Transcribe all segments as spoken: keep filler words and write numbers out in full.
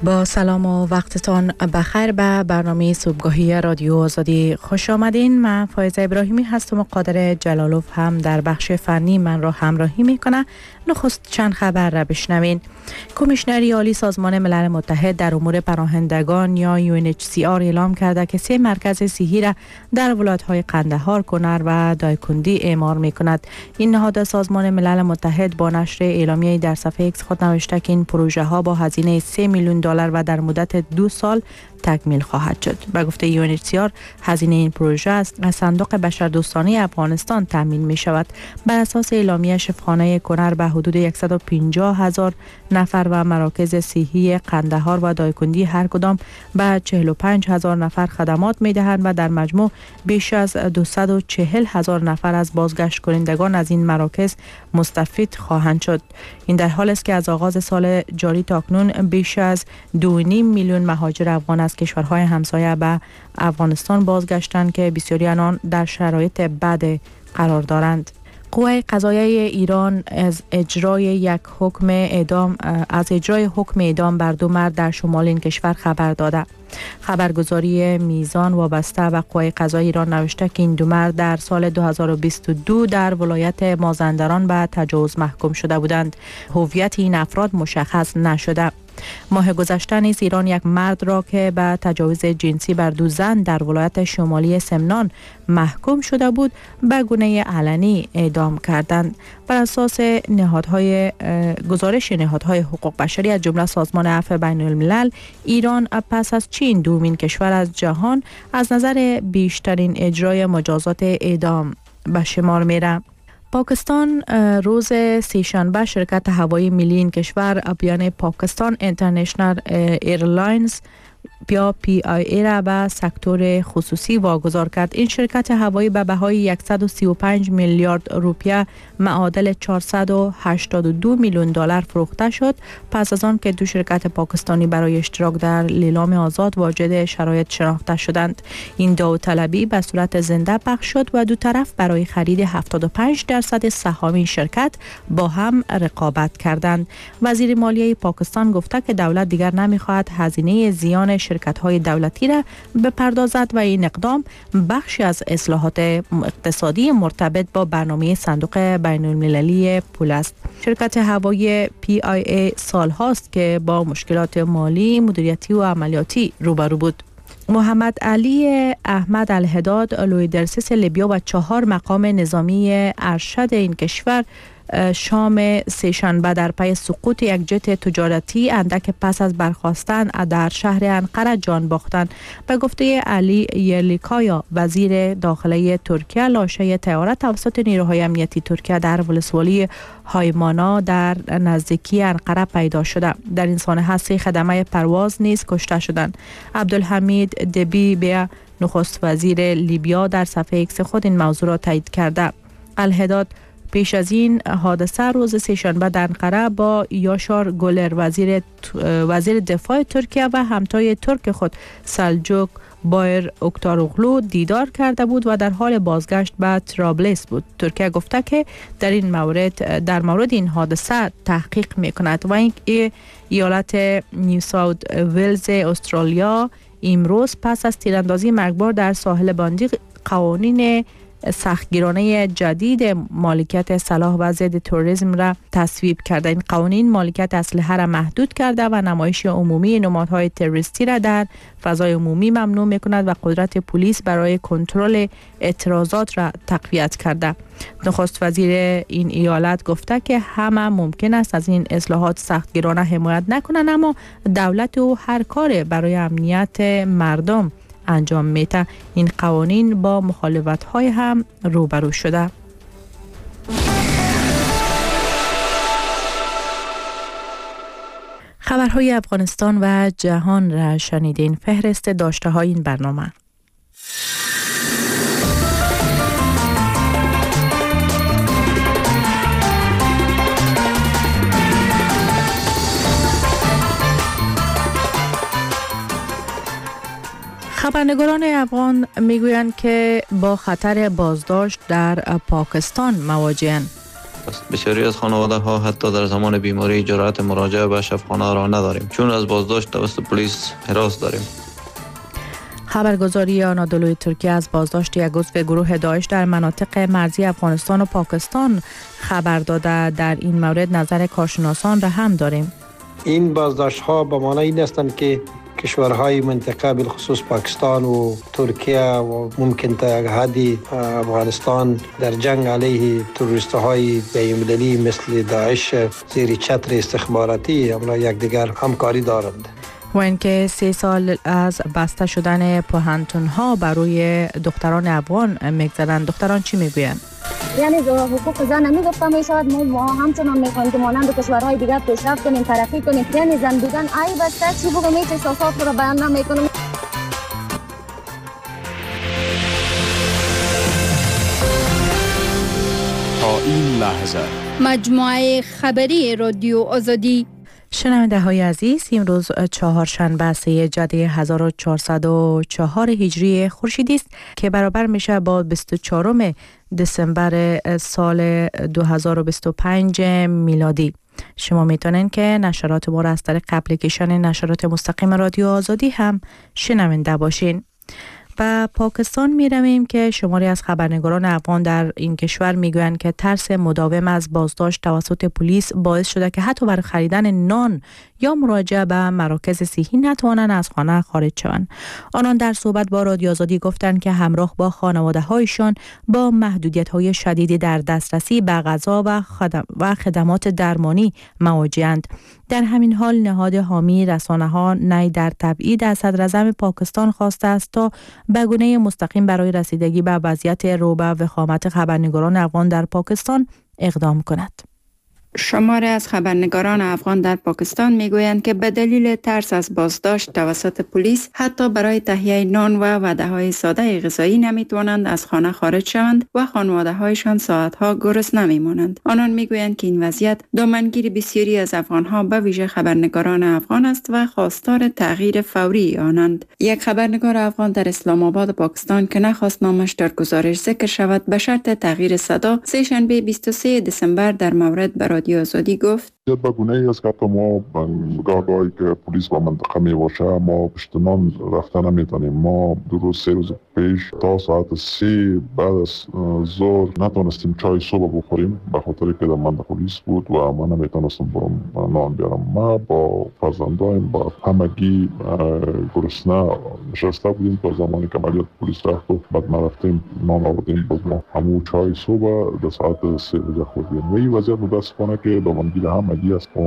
با سلام و وقتتان بخیر به برنامه صبحگاهی رادیو آزادی خوش آمدین. من فایزه ابراهیمی هستم و قادر جلالوف هم در بخش فنی من را همراهی میکنه. نخست چند خبر را بشنوین. کمیشنری عالی سازمان ملل متحد در امور پناهندگان یا یو ان اچ سی آر اعلام کرده که سه مرکز صحی را در ولایت‌های قندهار، کنر و دایکندی اعمار میکند. این نهاد سازمان ملل متحد با نشر اعلامیه‌ای در صفحه ایکس خود نوشته که این پروژه ها با هزینه سه میلیون دلار و در مدت دو سال تکمیل خواهد شد. به گفته یو ان اچ سی آر هزینه این پروژه از صندوق بشردوستانه افغانستان تامین می شود. بر اساس اعلامیه شفاخانه کنر به حدود صد و پنجاه هزار نفر و مراکز صحی قندهار و دایکندی هر کدام به چهل و پنج هزار نفر خدمات می دهند و در مجموع بیش از دویست و چهل هزار نفر از بازگشت کنندگان از این مراکز مستفید خواهند شد. این در حالی است که از آغاز سال جاری تا اکنون بیش از دو و نیم میلیون مهاجر افغان از کشورهای همسایه به افغانستان بازگشتند که بسیاری آنان در شرایط بد قرار دارند. قوه قضاییه ایران از اجرای یک حکم اعدام از اجرای حکم اعدام بر دو مرد در شمال این کشور خبر داده. خبرگزاری میزان وابسته و قوه قضاییه ایران نوشته که این دو مرد در سال دو هزار و بیست و دو در ولایت مازندران به تجاوز محکوم شده بودند. هویت این افراد مشخص نشده. ماه گذشته نیز ایران یک مرد را که به تجاوز جنسی بر دو زن در ولایت شمالی سمنان محکوم شده بود به گونه علنی اعدام کردند. بر اساس نهادهای گزارش نهادهای حقوق بشری از جمله سازمان عفو بین الملل، ایران پس از چین دومین کشور از جهان از نظر بیشترین اجرای مجازات اعدام به شمار میره. پاکستان روز سه‌شنبه شرکت هوایی ملی این کشور بیان پاکستان اینترنشنال ایرلاینز یا پی آی ای را به سکتور خصوصی واگذار کرد. این شرکت هوایی به بهای صد و سی و پنج میلیارد روپیه معادل چهارصد و هشتاد و دو میلیون دلار فروخته شد پس از آن که دو شرکت پاکستانی برای اشتراک در لیلام آزاد واجد شرایط شناخته شدند. این داوطلبی به صورت زنده پخش شد و دو طرف برای خرید هفتاد و پنج درصد سهام این شرکت با هم رقابت کردند. وزیر مالیه پاکستان گفته که دولت دیگر نمی‌خواهد هزینه زیان شرکت‌های دولتی را بپردازد و این اقدام بخشی از اصلاحات اقتصادی مرتبط با برنامه صندوق بین‌المللی پول است. شرکت هوایی پی آی ای سال هاست که با مشکلات مالی، مدیریتی و عملیاتی روبرو بود. محمد علی احمد الهداد لوی درسیس لیبیا و چهار مقام نظامی ارشد این کشور شام سه‌شنبه در پی سقوط یک جت تجارتی اندک پس از برخاستن در شهر انقره جان باختند. به گفته علی یرلیکایا وزیر داخلی ترکیه، لاشه طیاره توسط نیروهای امنیتی ترکیه در ولسوالی هایمانا در نزدیکی انقره پیدا شده. در این سانحه سه خدمه پرواز نیز کشته شدند. عبدالحمید دبی بیا نخست وزیر لیبیا در صفحه ایکس خود این موضوع را تایید کرده. الهداد پیش از این حادثه روز سه‌شنبه در انقره با یاشار گولر وزیر وزیر دفاع ترکیه و همتای ترک خود سلجوک بایر اکتاروغلو دیدار کرده بود و در حال بازگشت به ترابلس بود. ترکیه گفته که در این مورد در مورد این حادثه تحقیق می‌کند و این ایالت نیو ساوت ولز استرالیا امروز پس از تیراندازی مرگبار در ساحل باندی قوانین سختگیرانه جدید مالکیت سلاح و ضد تروریسم را تصویب کرده. این قوانین مالکیت اسلحه را محدود کرده و نمایش عمومی نمادهای تروریستی را در فضای عمومی ممنوع می‌کند و قدرت پلیس برای کنترل اعتراضات را تقویت کرده. نخست وزیر این ایالت گفته که همه ممکن است از این اصلاحات سختگیرانه حمایت نکنند، اما دولت او هر کار برای امنیت مردم انجام میده. این قوانین با مخالفت‌های هم روبرو شده. خبرهای افغانستان و جهان را شنیدین. فهرست داشته های این برنامه. خبرنگاران افغان میگویند که با خطر بازداشت در پاکستان مواجهند. است. بسیاری از خانواده ها حتی در زمان بیماری جرأت مراجعه به شفاخانه را نداریم، چون از بازداشت توسط پلیس هراس داریم. خبرگزاری آنادولوی ترکیه از بازداشت یک عضو گروه داعش در مناطق مرزی افغانستان و پاکستان خبر داده. در این مورد نظر کارشناسان را هم داریم. این بازداشت ها به معنی این هستند که کشورهای منطقه بالخصوص پاکستان و ترکیه و ممکن تا حدی افغانستان در جنگ علیه تروریست های بین‌المللی مثل داعش زیر چتر استخباراتی امروز یکدیگر همکاری دارند. و اینکه سه سال از بسته شدن پوهنتون ها برای دختران افغان میگذرند. دختران چی میگویند؟ یعنی حقوق زن نمیگفته میشود، ما همچنان میخوایم که مانند کشورهای دیگر پیشرفت کنیم، ترقی کنیم. یعنی زن بودن ای بسته چی بگم هیچ احساسات رو بیان نمیکنم. تا این لحظه مجموعه خبری رادیو آزادی. شنونده های عزیز، امروز چهارشنبه سه جده هزار و چهارصد و چهار هجری خورشیدی است که برابر میشه با بیست و چهارم دسامبر سال دو هزار و بیست و پنج میلادی. شما میتونین که نشرات ما را از طریق اپلیکیشن نشرات مستقیم رادیو آزادی هم شنونده باشین. و پاکستان می رویم که شماری از خبرنگاران افغان در این کشور می گویند که ترس مداوم از بازداشت توسط پلیس باعث شده که حتی برای خریدن نان یا مراجعه به مراکز صحی نتوانند از خانه خارج شوند. آنان در صحبت با رادیو آزادی گفتند که همراه با خانواده هایشان با محدودیت های شدیدی در دسترسی به غذا و, خدم و خدمات درمانی مواجه‌اند. در همین حال نهاد حامی رسانه ها نی در تبعید از صدراعظم پاکستان خواسته است تا به گونه مستقیم برای رسیدگی به وضعیت رو به وخامت خبرنگاران افغان در پاکستان اقدام کند. شماری از خبرنگاران افغان در پاکستان میگویند که به دلیل ترس از بازداشت توسط پلیس حتی برای تهیه نان و وعده‌های ساده غذایی نمیتوانند از خانه خارج شوند و خانواده‌هایشان ساعت‌ها گرسنه میمانند. آنان میگویند که این وضعیت دامنگیر بسیاری از افغان‌ها به ویژه خبرنگاران افغان است و خواستار تغییر فوری آنند. یک خبرنگار افغان در اسلام آباد پاکستان که نخواست نامش در گزارش ذکر شود به شرط تغییر صدا سه شنبه بیست و سه دسامبر در مورد برای آزادی گفت به گونه ای است که حتی ما گاهی که پلیس با منطقه می باشه ما پشت نان رفته نمیتونیم. ما دو روز سه روز پیش تا ساعت سه بعد از ظهر نتونستیم چای صبح بخوریم به خاطر که در منطقه پلیس بود و من نمیتونستم برم نان بیارم. ما با فرزندایم با همگی گرسنه نشسته بودیم تا زمانی که مالیات پلیس رفت و بعد ما رفتیم نان آوردیم با همون چای صبح در ساعت سه بجه خوردیم و این وضعیت متاسفانه که دامنگیر هم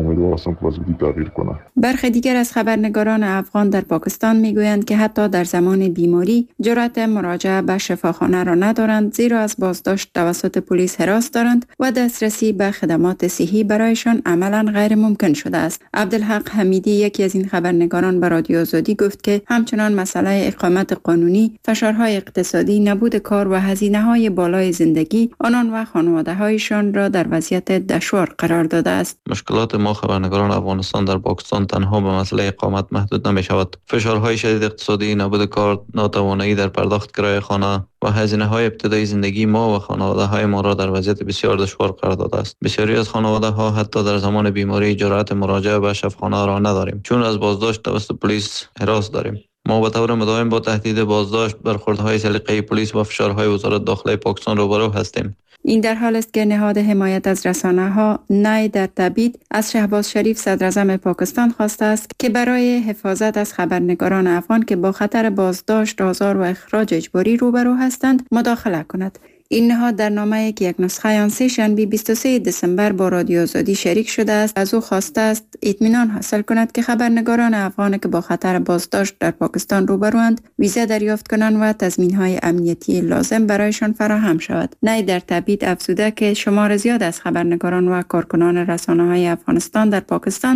برخی دیگر از خبرنگاران افغان در پاکستان میگویند که حتی در زمان بیماری جرأت مراجعه به شفاخانه را ندارند، زیرا از بازداشت توسط پلیس هراس دارند و دسترسی به خدمات صحی برایشان عملاً غیر ممکن شده است. عبدالحق حمیدی یکی از این خبرنگاران به رادیو آزادی گفت که همچنان مسئله اقامت قانونی، فشارهای اقتصادی، نبود کار و هزینه‌های بالای زندگی آنان و خانواده‌هایشان را در وضعیت دشوار قرار داده است. مشکلات ما خبرنگاران افغانستان در پاکستان تنها به مسئله اقامت محدود نمی شود. فشارهای شدید اقتصادی، نبود کار، ناتوانایی در پرداخت کرایه خانه و هزینه‌های ابتدایی زندگی ما و خانواده‌های ما را در وضعیت بسیار دشوار قرار داده است. بسیاری از خانواده‌ها حتی در زمان بیماری جرأت مراجعه به شفاخانه را نداریم، چون از بازداشت توسط پلیس هراس داریم. ما به طور مداوم با تهدید بازداشت، برخوردهای سلیقه‌ای پلیس و فشارهای وزارت داخلی پاکستان روبرو هستیم. این در حال است که نهاد حمایت از رسانه ها نی در تبعید از شهباز شریف صدراعظم پاکستان خواسته است که برای حفاظت از خبرنگاران افغان که با خطر بازداشت، آزار و اخراج اجباری روبرو هستند مداخله کند. این نهاد در نامه‌ای که یک نسخه آن سه شنبه بیست و سه دسامبر با رادیو آزادی شریک شده است از او خواسته است اطمینان حاصل کند که خبرنگاران افغان که با خطر بازداشت در پاکستان روبروند ویزا دریافت کنند و تضمین‌های امنیتی لازم برایشان فراهم شود. نی در تبعید افزوده که شمار زیاد از خبرنگاران و کارکنان رسانه‌های افغانستان در پاکستان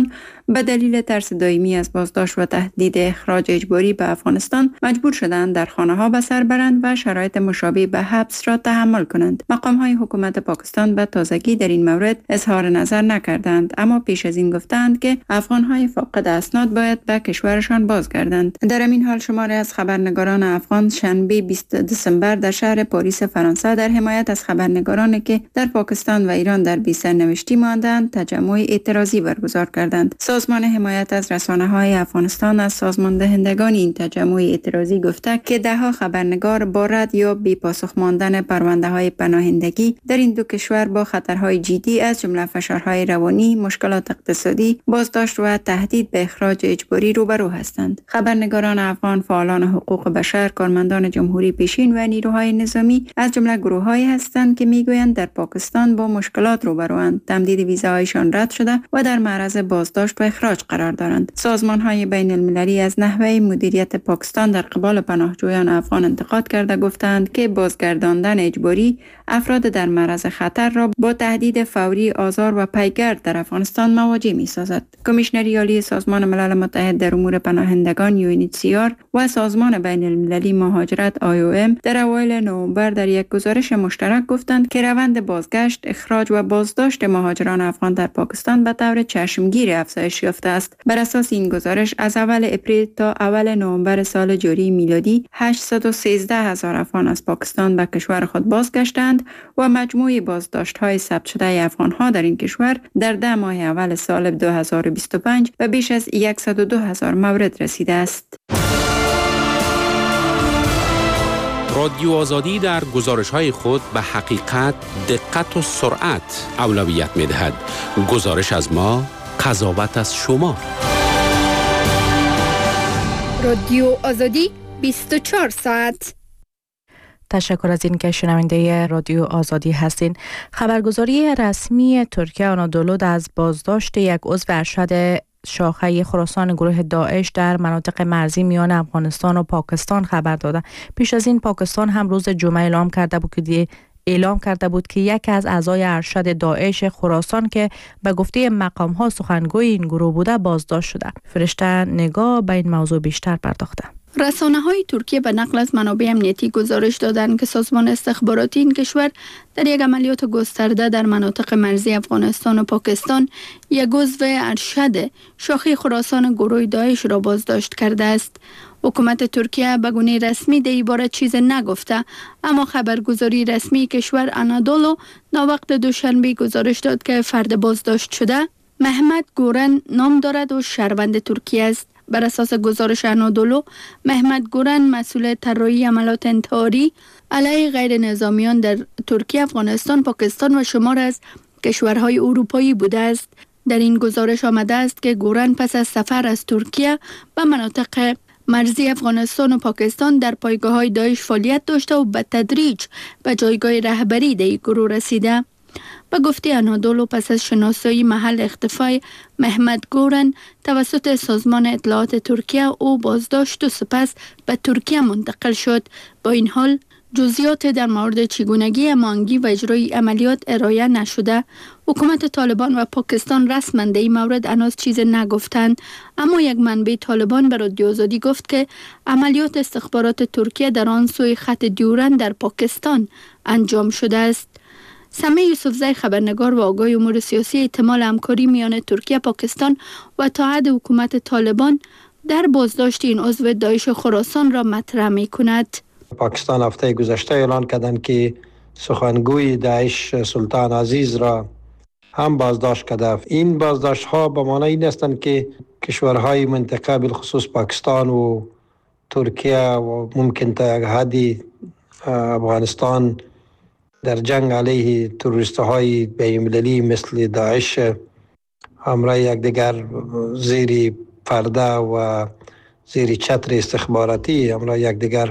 به دلیل ترس دائمی از بازداشت و تهدید اخراج اجباری به افغانستان مجبور شدند در خانه ها به سر برند و شرایط مشابه به حبس را تحمل کنند. مقام های حکومت پاکستان به تازگی در این مورد اظهار نظر نکردند، اما پیش از این گفتند که افغان های فاقد اسناد باید به کشورشان بازگردند. در این حال شماری از خبرنگاران افغان شنبه بیست دسامبر در شهر پاریس فرانسه در حمایت از خبرنگارانی که در پاکستان و ایران در بی سرنوشتی ماندند تجمع اعتراضی برگزار کردند. سازمان حمایت از رسانه های افغانستان از سازمان دهندگان این تجمع اعتراضی گفته که ده ها خبرنگار با رد یا بی پاسخ ماندن پرونده های پناهندگی در این دو کشور با خطرهای جدی از جمله فشارهای روانی، مشکلات اقتصادی، بازداشت و تهدید به اخراج اجباری روبرو هستند. خبرنگاران افغان، فعالان حقوق بشر، کارمندان جمهوری پیشین و نیروهای نظامی از جمله گروه‌هایی هستند که میگویند در پاکستان با مشکلات روبروند، تمدید ویزاهایشان رد شده و در معرض بازداشت و اخراج قرار دارند. سازمان‌های بین المللی از نحوه مدیریت پاکستان در قبال پناهجویان افغان انتقاد کرده گفتند که بازگرداندن اجباری افراد در معرض خطر را با تهدید فوری، آزار و پیگرد در افغانستان مواجه می‌سازد. کمیشنری عالی سازمان ملل متحد در امور پناهندگان یو ان اچ سی آر و سازمان بین المللی مهاجرت آی او ام در اوایل نوامبر در یک گزارش مشترک گفتند که روند بازگشت، اخراج و بازداشت مهاجران افغان در پاکستان به طور چشمگیر افزایش یافته است. بر اساس این گزارش از اول اپریل تا اول نوامبر سال جاری میلادی هشتصد و سیزده هزار افغان از پاکستان به کشور خود بازگشتند و مجموع بازداشت‌های ثبت شده افغان‌ها در این کشور در ده ماه اول سال دو هزار و بیست و پنج به بیش از صد و دو هزار مورد رسیده است. رادیو آزادی در گزارش‌های خود به حقیقت، دقت و سرعت اولویت می‌دهد. گزارش از ما، قضاوت از شما. رادیو آزادی بیست و چهار ساعت. تشکر از این که شنونده رادیو آزادی هستین. خبرگزاری رسمی ترکیه آنادولو از بازداشت یک عضو ارشد شاخه خراسان گروه داعش در مناطق مرزی میان افغانستان و پاکستان خبر داده. پیش از این پاکستان هم روز جمعه اعلام کرده بود که اعلام کرده بود که یکی از اعضای ارشد داعش خراسان که به گفته مقام ها سخنگوی این گروه بوده بازداشت شده. فرشته نگاه به این موضوع بیشتر پرداخته. رسانه های ترکیه به نقل از منابع امنیتی گزارش دادند که سازمان استخباراتی این کشور در یک عملیات گسترده در مناطق مرزی افغانستان و پاکستان یک عضو ارشد شاخه خراسان گروه داعش را بازداشت کرده است. حکومت ترکیه به گونه رسمی در این باره چیز نگفته، اما خبرگزاری رسمی کشور آنادولو ناوقت دوشنبه گزارش داد که فرد بازداشت شده محمد گورن نام دارد و شهروند ترکیه است. بر اساس گزارش آنادولو، محمد گورن مسئول طراحی عملیات انتحاری علیه غیر نظامیان در ترکیه، افغانستان، پاکستان و شمار از کشورهای اروپایی بوده است. در این گزارش آمده است که گورن پس از سفر از ترکیه به مناطق مرزی افغانستان و پاکستان در پایگاه‌های داعش فعالیت داشته و به تدریج به جایگاه رهبری در این گروه رسیده. به گفته آنادولو پس از شناسایی محل اختفای محمد گورن توسط سازمان اطلاعات ترکیه او بازداشت و سپس به ترکیه منتقل شد. با این حال جزئیات در مورد چگونگی هماهنگی و اجرای عملیات ارائه نشده. حکومت طالبان و پاکستان رسما در این مورد هنوز چیز نگفتند، اما یک منبع طالبان به رادیو آزادی گفت که عملیات استخبارات ترکیه در آن سوی خط دیورند در پاکستان انجام شده است. سمیع یوسفزی خبرنگار و آگاه امور سیاسی احتمال همکاری میان ترکیه، پاکستان و تایید حکومت طالبان در بازداشت این عضو داعش خراسان را مطرح می کند. پاکستان هفته گذشته اعلان کردند که سخنگوی داعش سلطان عزیز را هم بازداشت کرده. این بازداشت ها به معنی این هستند که کشورهای منطقه بالخصوص پاکستان و ترکیه و ممکن تا یک حدی افغانستان در جنگ علیه تروریست های بین‌المللی مثل داعش همراه یک دیگر زیر پرده و زیر چتر استخباراتی همراه یک دیگر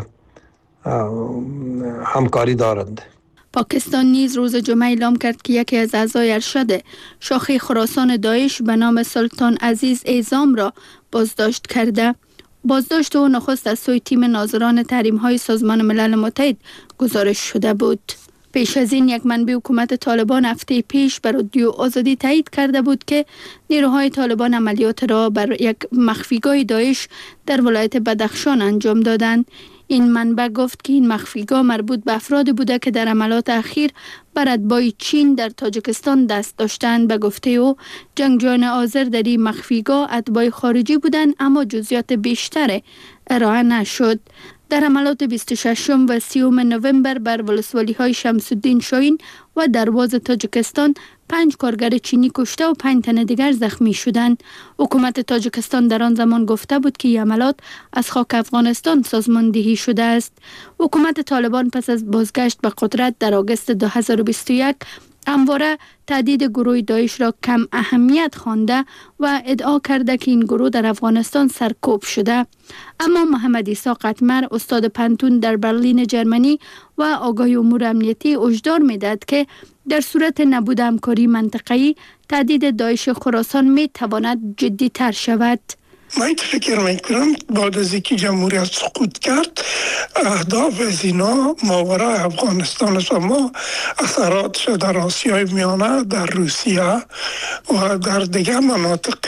همکاری دارند. پاکستان نیز روز جمعه اعلام کرد که یکی از اعضای ارشد شاخه خراسان داعش به نام سلطان عزیز اعظام را بازداشت کرده. بازداشت او نخست از سوی تیم ناظران تحریم‌های سازمان ملل متحد گزارش شده بود. پیش از این یک منبع حکومت طالبان هفته پیش بر رادیو آزادی تایید کرده بود که نیروهای طالبان عملیات را بر یک مخفیگاه داعش در ولایت بدخشان انجام دادند. این منبع گفت که این مخفیگاه مربوط به افراد بوده که در عملیات اخیر بر اتباع چین در تاجیکستان دست داشتند. به گفته او جنگجویان آذر در این مخفیگاه اتباع خارجی بودند، اما جزئیات بیشتر ارائه نشد. در عملیات بیست و ششم و سیوم نوامبر بر ولسوالی های شمس الدین شاهین و درواز تاجیکستان پنج کارگر چینی کشته و پنج تن دیگر زخمی شدند. حکومت تاجیکستان در آن زمان گفته بود که این عملیات از خاک افغانستان سازماندهی شده است. حکومت طالبان پس از بازگشت به قدرت در آگوست دو هزار و بیست و یک همواره تهدید گروه داعش را کم اهمیت خوانده و ادعا کرده که این گروه در افغانستان سرکوب شده. اما محمد عیسی قطمر، استاد پانتون در برلین جرمنی و آگاه امور امنیتی، هشدار می‌دهد که در صورت نبود همکاری منطقه‌ای تهدید داعش خراسان می‌تواند جدی‌تر شود. من فکر میکنم بعد از اینکه جمهوریت سقوط کرد، اهداف از اینا ماورای افغانستان است و ما اثراتش در آسیای میانه، در روسیه و در دیگه مناطق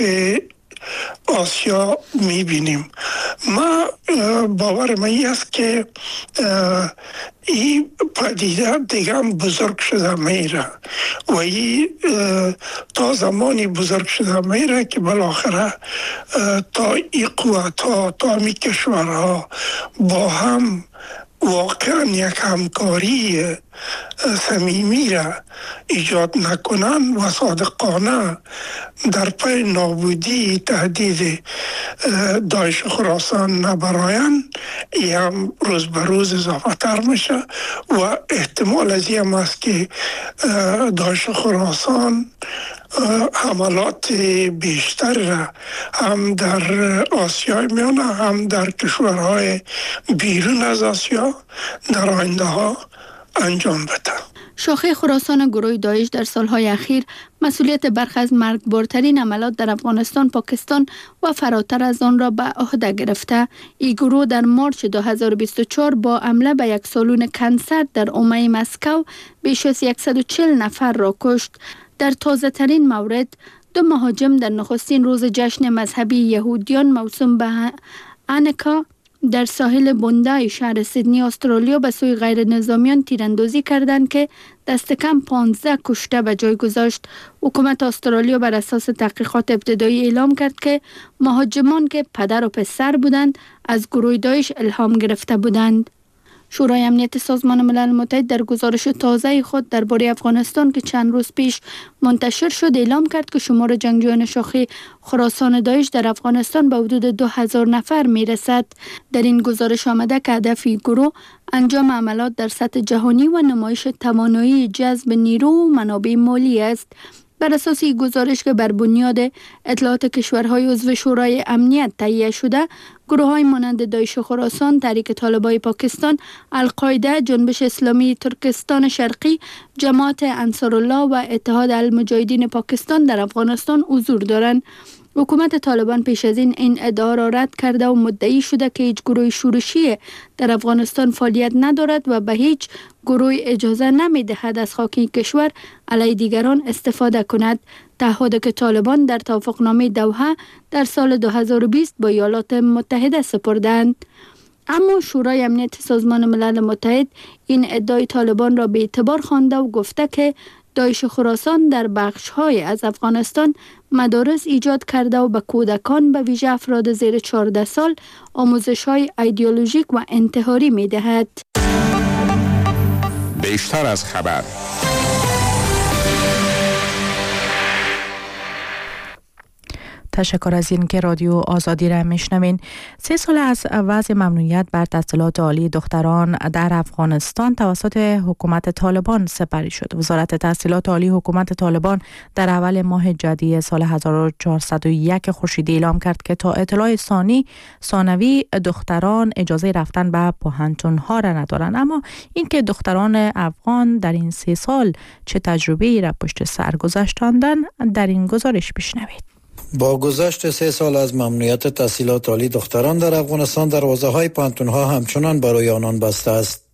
آسیا میبینیم. ما باور من است که این پدیده دیگه هم بزرگ شده میره و این تا زمانی بزرگ شده میره که بالاخره تا این قوت ها، تا می کشورها با هم واقعا یک همکاری صمیمی را ایجاد نکنن و صادقانه در پی نابودی تهدید داعش خراسان نبراین، این هم روز به روز اضافه تر میشه و احتمال از این هم است که داعش خراسان حملات بیشتر را هم در آسیای میانه هم در کشورهای بیرون از آسیا در آینده ها انجام بده. شاخه خراسان گروه داعش در سالهای اخیر مسئولیت برخی از مرگبارترین عملیات در افغانستان، پاکستان و فراتر از آن را به عهده گرفته. این گروه در مارچ دو هزار و بیست و چهار با حمله به یک سالن کنسرت در حومه مسکو بیش از صد و چهل نفر را کشت. در تازه ترین مورد، دو مهاجم در نخستین روز جشن مذهبی یهودیان موسوم به هانوکا در ساحل بوندای شهر سیدنی استرالیا به سوی غیر نظامیان تیراندازی کردند که دست کم پانزده کشته به جای گذاشت. حکومت استرالیا بر اساس تحقیقات ابتدایی اعلام کرد که مهاجمان که پدر و پسر بودند از گروه داعش الهام گرفته بودند. شورای امنیت سازمان ملل متحد در گزارش تازه خود درباره افغانستان که چند روز پیش منتشر شد اعلام کرد که شمار جنگجویان شاخه خراسان داعش در افغانستان به حدود دو هزار نفر می رسد. در این گزارش آمده که هدف گروه انجام عملیات در سطح جهانی و نمایش توانایی جذب نیرو و منابع مالی است. بر اساس این گزارش که بر بنیاد اطلاعات کشورهای عضو شورای امنیت تهیه شده، گروه‌های مانند داعش خراسان، تحریک طالبان پاکستان، القاعده، جنبش اسلامی ترکستان شرقی، جماعت انصارالله و اتحاد المجاهدین پاکستان در افغانستان حضور دارند. حکومت طالبان پیش از این این ادعا را رد کرده و مدعی شده که هیچ گروه شورشی در افغانستان فعالیت ندارد و به هیچ گروه اجازه نمی دهد از خاک کشور علیه دیگران استفاده کند. تعهدی که طالبان در توافقنامه دوحه در سال دو هزار و بیست با ایالات متحده سپردند. اما شورای امنیت سازمان ملل متحد این ادعای طالبان را به اعتبار خوانده و گفته که داعش خراسان در بخش‌های از افغانستان مدارس ایجاد کرده و به کودکان به ویژه افراد زیر چهارده سال آموزش‌های ایدئولوژیک و انتحاری می‌دهد. بیشتر از خبر. تشکر از این که رادیو آزادی را میشنوین. سه سال از وضع ممنوعیت بر تحصیلات عالی دختران در افغانستان توسط حکومت طالبان سپری شد. وزارت تحصیلات عالی حکومت طالبان در اول ماه جدی سال هزار و چهارصد و یک خورشیدی اعلام کرد که تا اطلاع ثانی ثانوی دختران اجازه رفتن به پوهنتون‌ها را ندارند. اما اینکه دختران افغان در این سه سال چه تجربه‌ای را پشت سر گذاشتندند در این گزارش بشنوید. با گذشت سه سال از ممنوعیت تحصیلات عالی دختران در افغانستان، دروازه‌های پوهنتون‌ها همچنان برای آنان بسته است.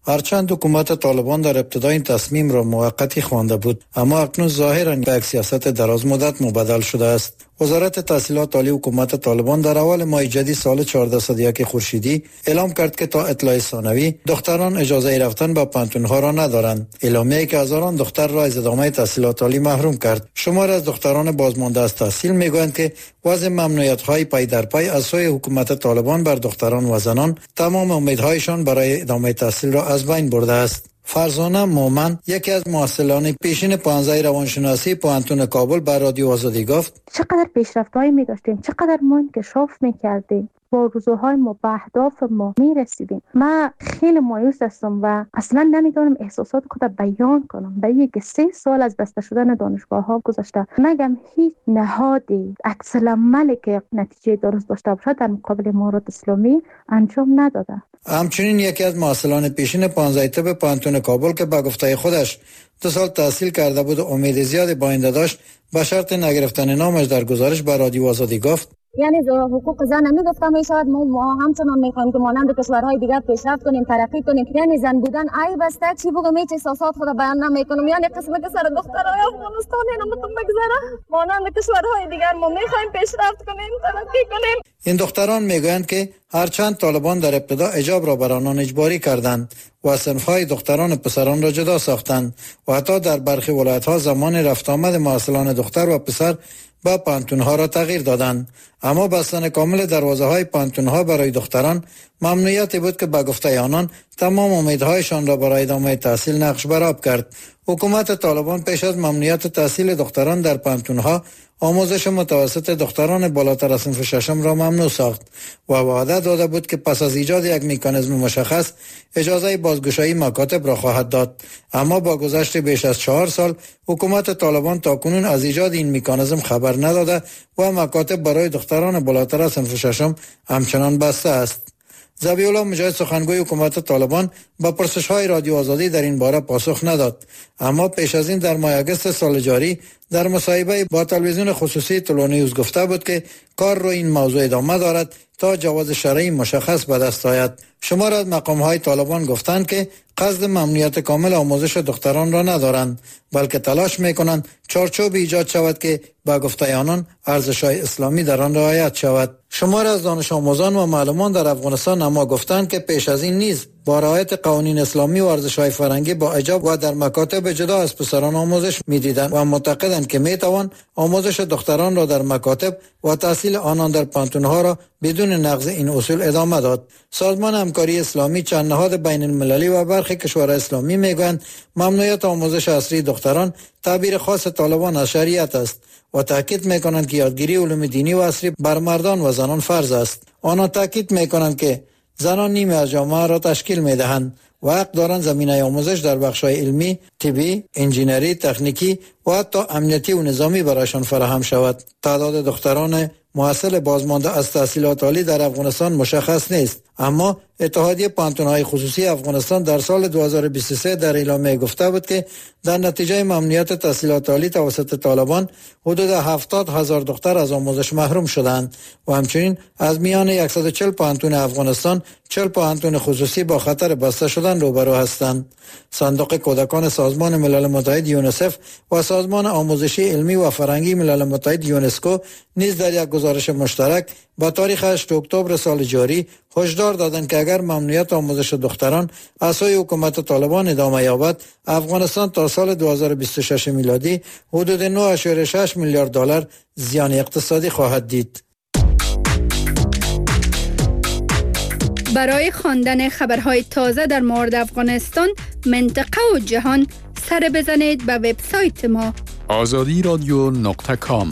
هرچند حکومت طالبان در ابتدا این تصمیم را موقتی خوانده بود، اما اکنون ظاهراً به یک سیاست دراز مدت مبدل شده است. وزارت تحصیلات عالی حکومت طالبان در اول ماه جدی سال چهارده صد و یک خورشیدی اعلام کرد که تا اطلاع ثانوی دختران اجازه رفتن به پانتون‌ها را ندارند. اعلامیه‌ای که هزاران دختر را از ادامه تحصیلات عالی محروم کرد. شمار از دختران بازمانده از تحصیل میگویند که وضع ممنوعیت‌های پی در پی از سوی حکومت طالبان بر دختران و زنان تمام امیدهایشان برای ادامه تحصیل را از بین برده است. فرزانه مومن، یکی از محصلان پیشین پانزده روانشناسی پوهنتون کابل، به رادیو آزادی گفت: چقدر پیشرفت‌هایی می داشتیم، چقدر ما انکشاف می‌کردیم، با روزهای ما به اهداف ما می‌رسیدیم. من خیلی مایوس هستم و اصلا نمی‌تونم احساسات خودم بیان کنم. به یک سه سال از بسته شدن دانشگاه‌ها گذشته، نگم هیچ نهادی عکس العملی که نتیجه درست داشته باشد در مقابل امارات اسلامی انجام نداده. همچنین یکی از محصلان پیشین پانزده طب پوهنتون کابل که به گفته خودش دو سال تحصیل کرده بود و امید زیادی با آینده داشت، به شرط نگرفتن نامش در گزارش به رادیو آزادی گفت: یعنی حقوق زن نمیگفتم می شود ما همچنان میخوایم که مانند کشورهای دیگر پیشرفت کنیم، ترقی کنیم. یعنی زن بودن عیب است، چی بگم هیچ احساسات خود بیان نمیکنم. یعنی قسمت سر دخترای افغانستان نمیتونم بگذره. مانند کشورهای دیگر ما میخوایم پیشرفت کنیم، ترقی کنیم. این دختران میگویند که هرچند طالبان در ابتدا حجاب را بر آنان اجباری کردند و صنف‌های دختران و پسران را جدا ساختند و حتی در برخی ولایت‌ها زمان رفت آمد محصلان دختر و پسر با پانتون‌ها را تغییر دادند، اما بستن کامل دروازه‌های پانتون‌ها برای دختران ممنوعیتی بود که به گفته آنان تمام امیدهایشان را برای ادامه تحصیل نقش برآب کرد. حکومت طالبان پیش از ممنوعیت تحصیل دختران در پانتون‌ها آموزش متوسط دختران بالاتر از صنف ششم را ممنوع ساخت و وعده داده بود که پس از ایجاد یک مکانیزم مشخص اجازه بازگشایی مکاتب را خواهد داد. اما با گذشت بیش از چهار سال حکومت طالبان تاکنون از ایجاد این مکانیزم خبر نداده و مکاتب برای دختران بالاتر از صنف ششم همچنان بسته است. ذبیح الله مجاهد، سخنگوی حکومت طالبان، با پرسش‌های رادیو آزادی در این باره پاسخ نداد، اما پیش از این در ماه اگست سال جاری در مصاحبه با تلویزیون خصوصی تلونیوز گفته بود که کار رو این موضوع ادامه دارد تا جواز شرعی مشخص به دست آید. شمار از مقام‌های طالبان گفتند که قصد ممنوعیت کامل آموزش دختران را ندارند، بلکه تلاش می‌کنند چارچوب ایجاد شود که با گفته آنان ارزش‌های اسلامی در آن رعایت شود. شمار از دانش آموزان و معلمان در افغانستان اما گفتند که پیش از این نیز با رعایت قوانین اسلامی و ارزش‌های فرهنگی با حجاب و در مکاتب جدا از پسران آموزش می‌دیدند و معتقدند که می‌توان آموزش دختران را در مکاتب و تحصیل آنان در پانتون‌ها را بدون نقض این اصول ادامه داد. سازمان همکاری اسلامی، چند نهاد بین المللی و برخی کشورهای اسلامی میگویند ممنوعیت آموزش عصری دختران تعبیر خاص طالبان از شریعت است و تاکید میکنند که یادگیری علوم دینی و عصری بر مردان و زنان فرض است. آنها تاکید میکنند که زنان نیمه از جامعه را تشکیل میدهند و حق دارند زمینه آموزش در بخش‌های علمی، طبی، انجینری، تکنیکی و حتی امنیتی و نظامی برایشان فراهم شود. تعداد دختران محصل بازمانده از تحصیلات عالی در افغانستان مشخص نیست، اما اتحادیه پانتون‌های خصوصی افغانستان در سال دو هزار و بیست و سه در اعلامیه گفته بود که در نتیجه ممنوعیت تحصیلات عالی توسط طالبان حدود هفتاد هزار دختر از آموزش محروم شدند و همچنین از میان صد و چهل پانتون افغانستان چهل پانتون خصوصی با خطر بسته شدن روبرو هستند. صندوق کودکان سازمان ملل متحد یونیسف و سازمان آموزشی علمی و فرهنگی ملل متحد یونسکو نیز در یک گزارش مشترک با تاریخ هشتم اکتبر سال جاری هشدار دادند که اگر ممنوعیت آموزش دختران از سوی حکومت طالبان ادامه یابد، افغانستان تا سال دو هزار و بیست و شش میلادی حدود نه ممیز شش میلیارد دلار زیان اقتصادی خواهد دید. برای خواندن خبرهای تازه در مورد افغانستان، منطقه و جهان، سر بزنید به وبسایت ما آزادی رادیو نقطه کام.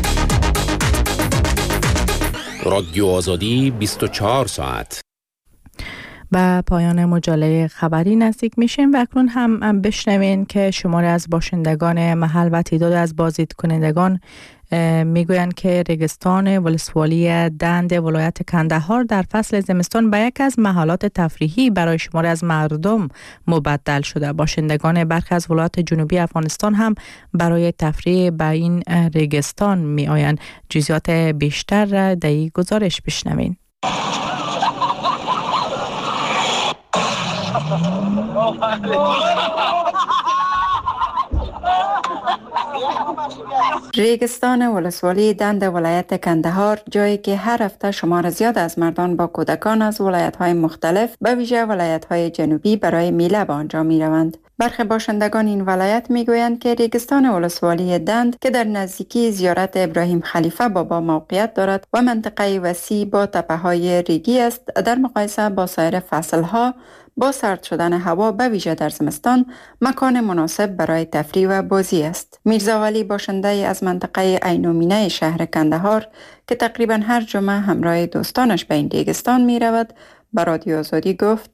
رادیو آزادی بیست و چهار ساعت. به پایان مجله خبری نزدیک میشیم و اکنون هم بشنوین که شماری از باشندگان محل و تعداد از بازدید کنندگان میگویند که ریگستان ولسوالی دند ولایت کندهار در فصل زمستان به یک از محلات تفریحی برای شماری از مردم مبدل شده. باشندگان برخی از ولایات جنوبی افغانستان هم برای تفریح به این ریگستان می آیند. جزئیات بیشتر را در این گزارش بشنوین. ریگستان ولسوالی دند ولایت کندهار جایی که هر هفته شمار زیاد از مردان با کودکان از ولایت‌های مختلف به ویژه ولایت‌های جنوبی برای میله به آنجا می‌روند. برخی باشندگان این ولایت میگویند که ریگستان ولسوالی دند که در نزدیکی زیارت ابراهیم خلیفه بابا موقعیت دارد و منطقه وسیع با تپه‌های ریگی است، در مقایسه با سایر فصل‌ها با سرد شدن هوا به ویژه در زمستان مکان مناسب برای تفریح و بازی است. میرزا ولی باشنده از منطقه عینومینه شهر کندهار که تقریبا هر جمعه همراه دوستانش به این ریگستان می رود به رادیو آزادی گفت: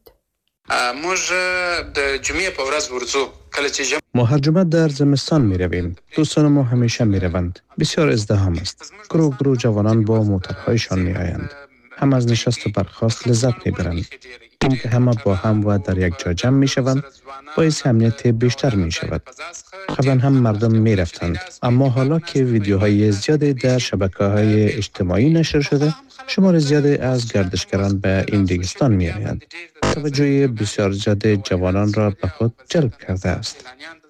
ما هر جمعه در زمستان می رویم. دوستان ما همیشه می روند. بسیار ازدحام است. گروه گروه جوانان با موترهایشان می آیند. هم از نشست و برخاست لذت می برند. این که همه با هم و در یک جا جمع می شوند باعث امنیت بیشتر می شود. قبلا هم مردم می رفتند، اما حالا که ویدیوهای زیادی در شبکه‌های اجتماعی نشر شده، شمار زیادی از گردشگران به این ریگستان می آیند. توجه بسیار زیاد جوانان را به خود جلب کرده است.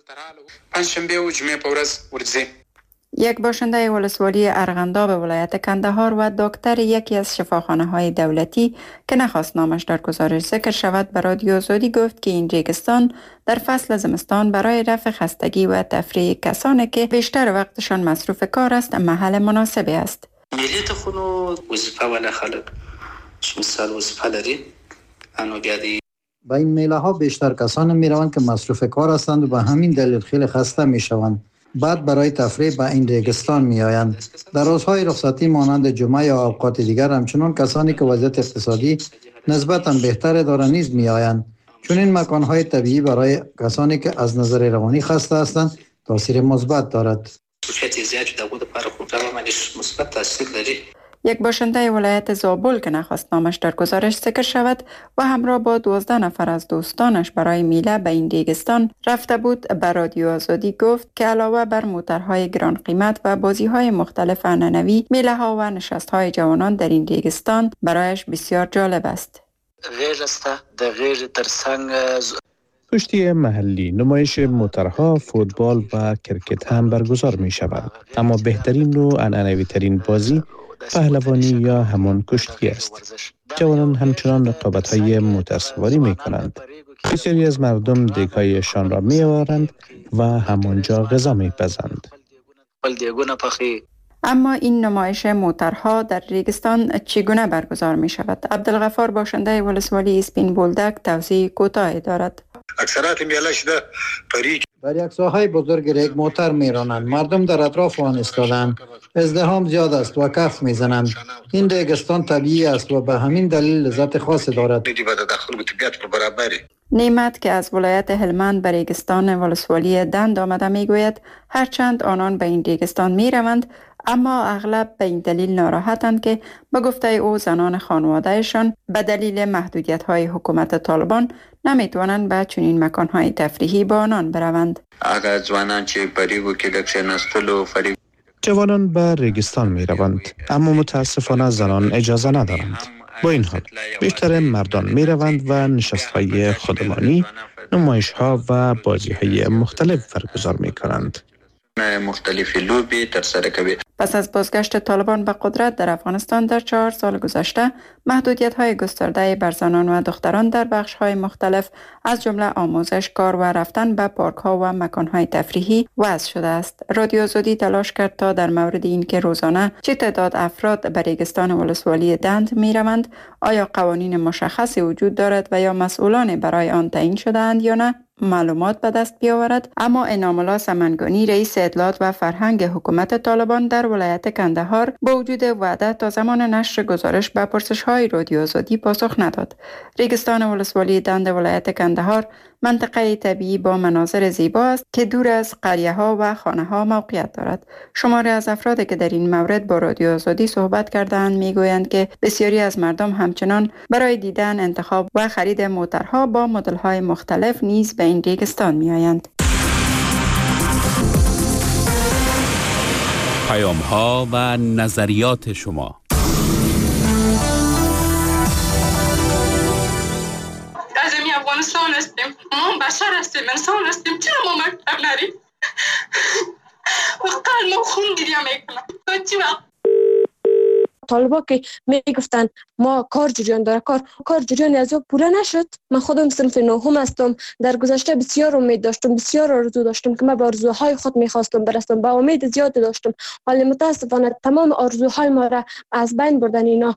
یک باشنده ولسوالی ارغنداب ولایت کندهار و دکتر یکی از شفاخانه‌های دولتی که نخواست نامش در گزارش ذکر شود به رادیو آزادی گفت که این ریگستان در فصل زمستان برای رفع خستگی و تفریح کسانی که بیشتر وقتشان مصروف کار است محل مناسبی است. ملیت خونو وظیفه ولا خلق مثال وظیفه لري انو بیادی با این میله ها بیشتر کسان می روند که مصروف کار هستند و به همین دلیل خیلی خسته می شوند. بعد برای تفریح به این ریگستان می آیند. در روزهای رخصتی مانند جمعه یا اوقات دیگر همچنان کسانی که وضعیت اقتصادی نسبتاً بهتر دارند نیز می آیند. چون این مکانهای طبیعی برای کسانی که از نظر روانی خسته هستند تاثیر مثبت دارد. یک باشنده ولایت زابل که نخواست نامش در گزارش ذکر شود و همراه با دوازده نفر از دوستانش برای میله به این ریگستان رفته بود به رادیو آزادی گفت که علاوه بر موترهای گران قیمت و بازیهای مختلف عنعنوی، میله ها و نشست های جوانان در این ریگستان برایش بسیار جالب است. غیر است در غیر ترسنگ کشتی محلی، نمایش موترها، فوتبال و کرکت هم برگزار می شود. اما بهترین و عنعنوی ترین بازی پهلوانی یا همان کشتی است. جوانان همچنان رقابت‌های موترسواری می‌کنند. بسیاری از مردم دیگ‌هایشان را می‌آورند و همانجا غذا می‌پزند. اما این نمایش موترها در ریگستان چگونه برگزار می‌شود؟ عبدالغفار باشنده ولسوالی اسپین بولدک توضیح کوتاهی دارد. اکثرات میلش در طریق در یک ساحه بزرگ ریگ موتر میرانند. مردم در اطراف آن ایستادند. ازدحام زیاد است و کف میزنند. این ریگستان طبیعی است و به همین دلیل لذت خاصی دارد. نعمت که از ولایت هلمند به ریگستان ولسوالی دند آمده میگوید هرچند آنان به این ریگستان میروند اما اغلب به این دلیل ناراحتند که به گفته او زنان خانوادهشان به دلیل محدودیت‌های حکومت طالبان نمیتوانند به چنین مکان‌های تفریحی با آنان بروند. اگر جوانان چه پریگو که لکشه نستلو فریب جوانان به ریگستان می روند اما متاسفانه زنان اجازه ندارند. با این حال بیشتر مردان می روند و نشست های خودمانی، نمایش ها و بازی های مختلف برگزار می کنند. مختلف لوبی ترسره کوي. پس از بازگشت طالبان به قدرت در افغانستان در چهار سال گذشته محدودیت‌های گسترده بر زنان و دختران در بخش‌های مختلف از جمله آموزش، کار و رفتن به پارک‌ها و مکان‌های تفریحی وضع شده است. رادیو آزادی تلاش کرد تا در مورد این که روزانه چه تعداد افراد به ریگستان ولسوالی دند می‌روند، آیا قوانین مشخصی وجود دارد و یا مسئولان برای آن تعیین شده‌اند یا نه، معلومات به دست بیاورد، اما انعام الله سمنگانی رئیس اطلاعات و فرهنگ حکومت طالبان در ولایت کندهار با وجود وعده تا زمان نشر گزارش به پرسش‌های رادیو آزادی پاسخ نداد. ریگستان ولسوالی دند ولایت کندهار منطقه طبیعی با مناظر زیبا است که دور از قریه‌ها و خانه‌ها موقعیت دارد. شماری از افرادی که در این مورد با رادیو آزادی صحبت کردند میگویند که بسیاری از مردم همچنان برای دیدن، انتخاب و خرید موترها با مدل‌های مختلف نیز به این ریگستان می‌آیند. پیام‌ها و نظریات شما. لازم افغانستان هستیم، ما بشر هستیم، انسان هستیم، چرا ما مکتب نریم؟ وقتا ما خون گریه میکنم تا چی وقت؟ طالبا که میگفتن ما کار جریان داره، کار کار جریان از او پوره نشد. من خودم صنف نهم هستم. در گذشته بسیار امید داشتم، بسیار آرزو داشتم که من به آرزوهای خود میخواستم برسم، با امید زیاد داشتم، ولی متاسفانه تمام آرزوهای ما را از بین بردن اینا.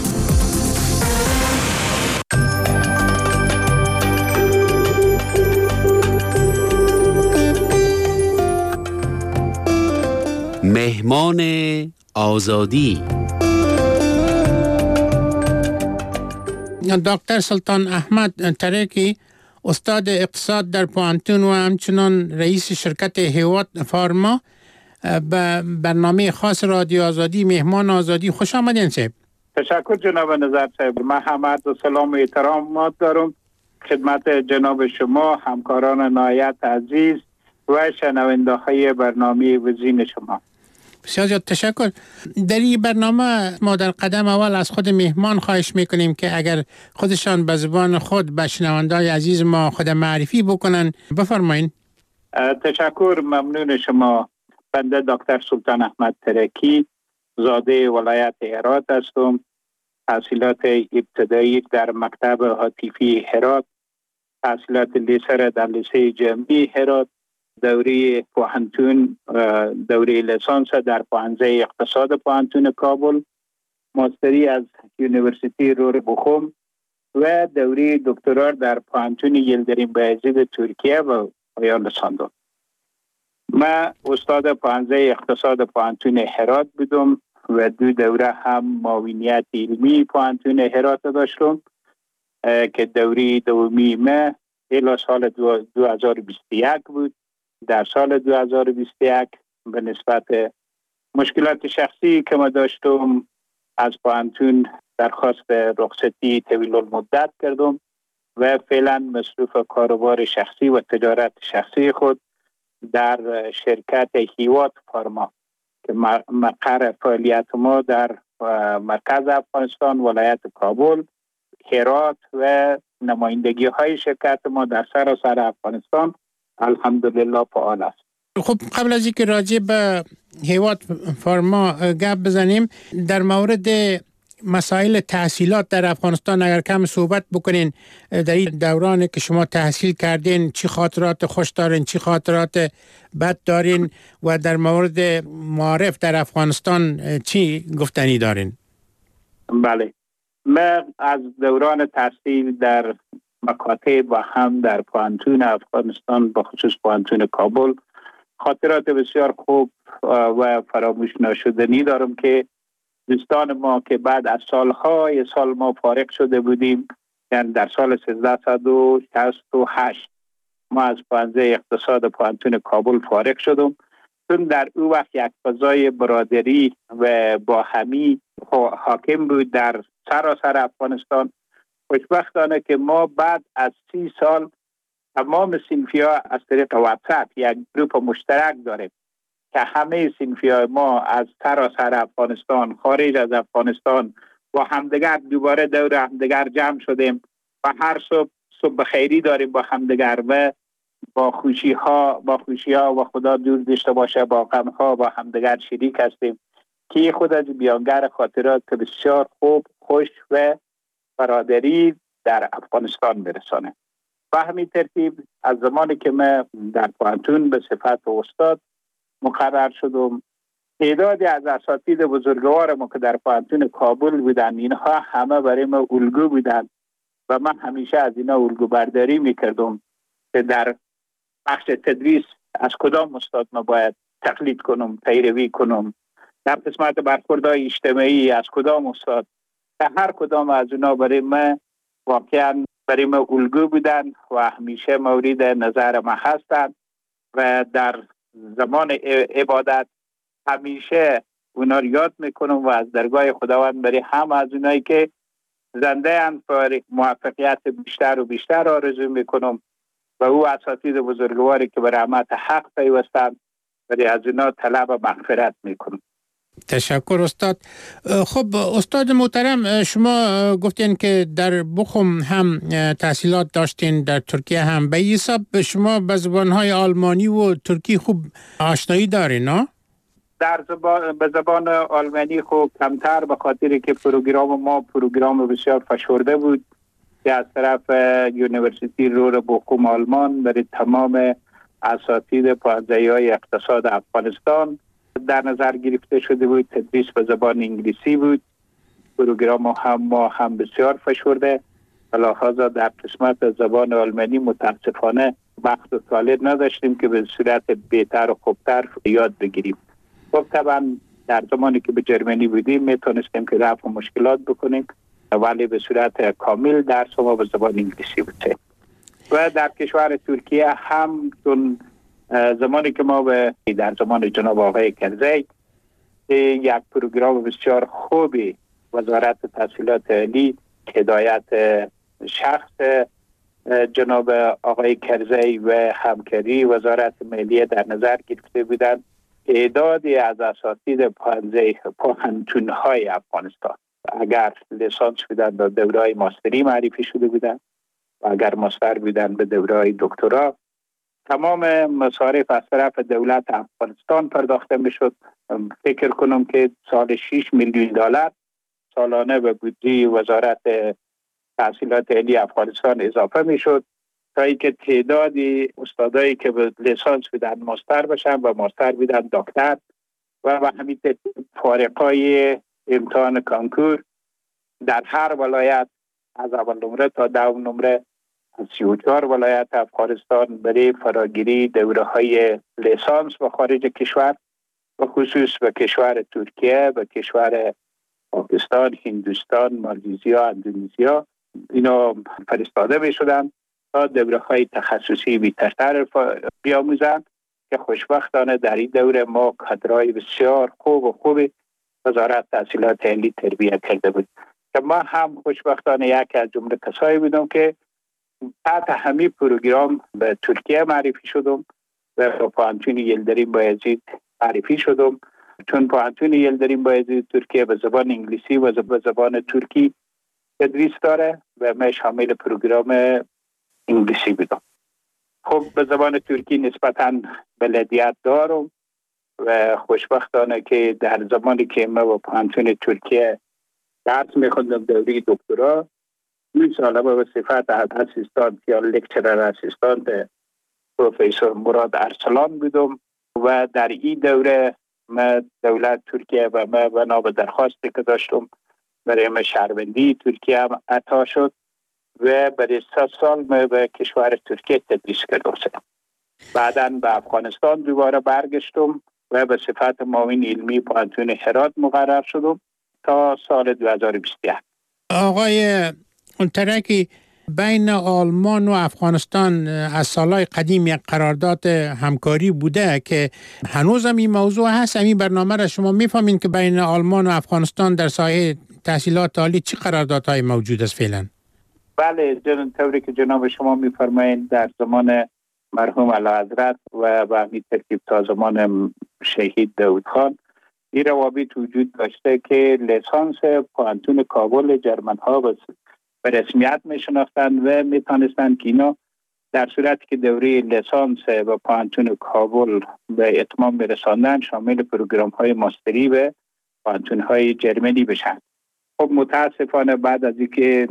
مهمان آزادی دکتر سلطان احمد ترکی، استاد اقتصاد در پوانتون و همچنان رئیس شرکت هیوات فارما، به برنامه خاص رادیو آزادی مهمان آزادی خوش آمدین صاحب. تشکر جناب نظر صاحب. من هم عرض سلام و احترامات دارم خدمت جناب شما، همکاران نهایت عزیز و شنونده های برنامه وزین شما. بسیار زیاد تشکر. در این برنامه ما در قدم اول از خود مهمان خواهش میکنیم که اگر خودشان به زبان خود به شنونده‌های عزیز ما خود معرفی بکنن. بفرمایید. تشکر، ممنون شما. بنده دکتر سلطان احمد ترکی، زاده ولایت هرات هستم. تحصیلات ابتدایی در مکتب هاتفی هرات، تحصیلات لیسر در لیسه جمعی هرات، دوره پوهنتون دوره لیسانس در پوهنځی اقتصاد پوهنتون کابل، ماستری از یونیورسیتی رور بخوم و دوره دکترا در پوهنتون یلدریم بایزید ترکیه و پایان رساندم. من استاد پوهنځی اقتصاد پوهنتون هرات بودم و دو دوره هم معاونیت علمی پوهنتون هرات داشتم که دوره دومی من الی سال دو هزار و بیست و یک بود. در سال دو هزار و بیست و یک به نسبت مشکلات شخصی که ما داشتم از پوهنتون درخواست رخصتی طویل المدت کردم و فعلا مصروف کاروبار شخصی و تجارت شخصی خود در شرکت هیوات فارما که مقر فعالیت ما در مرکز افغانستان، ولایت کابل، هرات و نمایندگی های شرکت ما در سراسر افغانستان الحمدلله فعال است. خب قبل از اینکه راجع به هیوات فارما گپ بزنیم، در مورد مسائل تحصیلات در افغانستان اگر کم صحبت بکنین. در این دورانی که شما تحصیل کردین چی خاطرات خوش دارین، چی خاطرات بد دارین و در مورد معارف در افغانستان چی گفتنی دارین؟ بله، من از دوران تحصیل در مکاتب و هم در پوهنتون افغانستان به خصوص پوهنتون کابل خاطرات بسیار خوب و فراموش نشدنی دارم که دوستان ما که بعد از سالهای سال ما فارغ شده بودیم، یعنی در سال سیزده و شصت و هشت ما از پوهنځی اقتصاد پوهنتون کابل فارغ شدم، چون در او وقت یک فضای برادری و باهمی حاکم بود در سراسر افغانستان. خوشبختانه که ما بعد از سی سال تمام صنفی ها از طریق واتساپ یک گروپ مشترک داریم که همه صنفی های ما از سراسر افغانستان، خارج از افغانستان با همدیگر دوباره دور همدیگر جمع شدیم و هر صبح صبح خیری داریم با همدیگر و با خوشی ها با خوشی ها و خدا دور داشته باشه با غم ها با همدیگر شریک هستیم که خود از بیانگر خاطرات که بسیار خوب، خوش و برادری در افغانستان برسانه. و همین ترتیب از زمانی که من در پوهنتون به صفت استاد مقرر شدم، تعدادی از اساتید بزرگوار ما که در پوهنتون کابل بودن، اینها همه برای ما الگو بودن و من همیشه از اینا الگو برداری میکردم که در بخش تدریس از کدام استاد ما باید تقلید کنم، پیروی کنم، در قسمت برخوردهای اجتماعی از کدام استاد. هر کدام از اونا برای من واقعا برای من الگو بودن و همیشه مورد نظر ما هستند و در زمان عبادت همیشه اونا رو یاد میکنم و از درگاه خداوند برای هم از اونایی که زنده اند موفقیت بیشتر و بیشتر آرزو میکنم و او اساتید بزرگواری که به رحمت حق پیوستند برای از اونا طلب مغفرت میکنم. تشکر استاد. خب استاد محترم، شما گفتین که در بخم هم تحصیلات داشتین، در ترکیه هم. به این حساب شما به زبانهای آلمانی و ترکی خوب آشنایی دارین نه؟ در زبان به زبان آلمانی خوب کمتر، به خاطر که پروگرام ما پروگرام بسیار فشرده بود که از طرف یونیورسیتی رور بخم آلمان برای تمام اساتید پانزدهی اقتصاد افغانستان در نظر گرفته شده بود. تدریس به زبان انگلیسی بود. پروگرام هم ما هم بسیار فشرده، لحاظا در قسمت زبان آلمانی متاسفانه وقت و طالب نداشتیم که به صورت بهتر و خوبتر یاد بگیریم. خب طبعا در زمانی که به جرمنی بودیم میتونستیم که رفع مشکلات بکنیم، ولی به صورت کامل درس ما به زبان انگلیسی بوده. و در کشور ترکیه هم چون زمانی که ما به در زمان جناب آقای کرزی یک پروگرام بسیار خوبی وزارت تحصیلات عالی هدایت شخص جناب آقای کرزی و همکاری وزارت مالیه در نظر گرفته بودند، تعدادی از اساتید پانزده افغانستان اگر لیسانس بودن به دوره‌های ماستری معرفی شده بودند و اگر ماستر بودن به دوره‌های دکترا، تمام مصارف از طرف دولت افغانستان پرداخته میشد. فکر کنم که سال شش میلیون دلار سالانه به بودجه وزارت تحصیلات عالی افغانستان اضافه میشد تا اینکه تعدادی استادایی که به لیسانس بودن ماستر بشن و ماستر بودن دکتر و به همین فارغای امتحان کانکور در هر ولایت از اول نمره تا دوم نمره از سی و چهار ولایت افغانستان برای فراگیری دوره های لیسانس به خارج کشور و خصوص به کشور ترکیه، به کشور پاکستان، هندوستان، مالزیا، اندونزیا اینا فرستاده می شدن تا دوره های تخصصی بیشتر بیاموزند که خوشبختانه در این دوره ما کادرای بسیار خوب و خوبی وزارت تحصیلات عالی تربیت کرده بود که ما هم خوشبختانه یکی از جمله کسایی بودم که تحت همین پروگرام به ترکیه معرفی شدم و به پانتون یلدریم بایزید معرفی شدم، چون پانتون یلدریم بایزید ترکیه به زبان انگلیسی و به زبان ترکی تدریس داره و من شامل پروگرام انگلیسی بودم. خب به زبان ترکی نسبتاً بلدیت دارم و خوشبختانه که در زمانی که من با پانتون ترکیه درس میخوندم دوره دکترا، دو ساله به صفت اسیستانت یا لکچرر اسیستانت پروفسور مراد ارسلان بودم و در این دوره من دولت ترکیه و من بنا به درخواستی که داشتم برای من شهروندی ترکیه هم عطا شد و برای سه سال من به کشور ترکیه تدریس کردم. بعداً به افغانستان دوباره برگشتم و به صفت معاون علمی پانتون هرات مقرر شدم تا سال دو هزار و بیست و یک. آقای ترکی، بین آلمان و افغانستان از سالهای قدیم یک قرارداد همکاری بوده که هنوز هم این موضوع هست. این برنامه را شما میفهمین که بین آلمان و افغانستان در ساحه تحصیلات عالی چه قراردادهای موجود است فعلا؟ بله، جن طوری که جناب شما میفرمایید در زمان مرحوم اعلیحضرت و به همین ترتیب تا زمان شهید داود خان این روابط وجود داشته که لیسانس پانتون کابل جرمن ها به رسمیت می شناختند و می تانستند که اینا در صورتی که دوره لیسانس و پانتون کابل به اتمام برساندن شامل پروگرام های ماستری و پانتون های جرمنی بشن. خب متاسفانه بعد از اینکه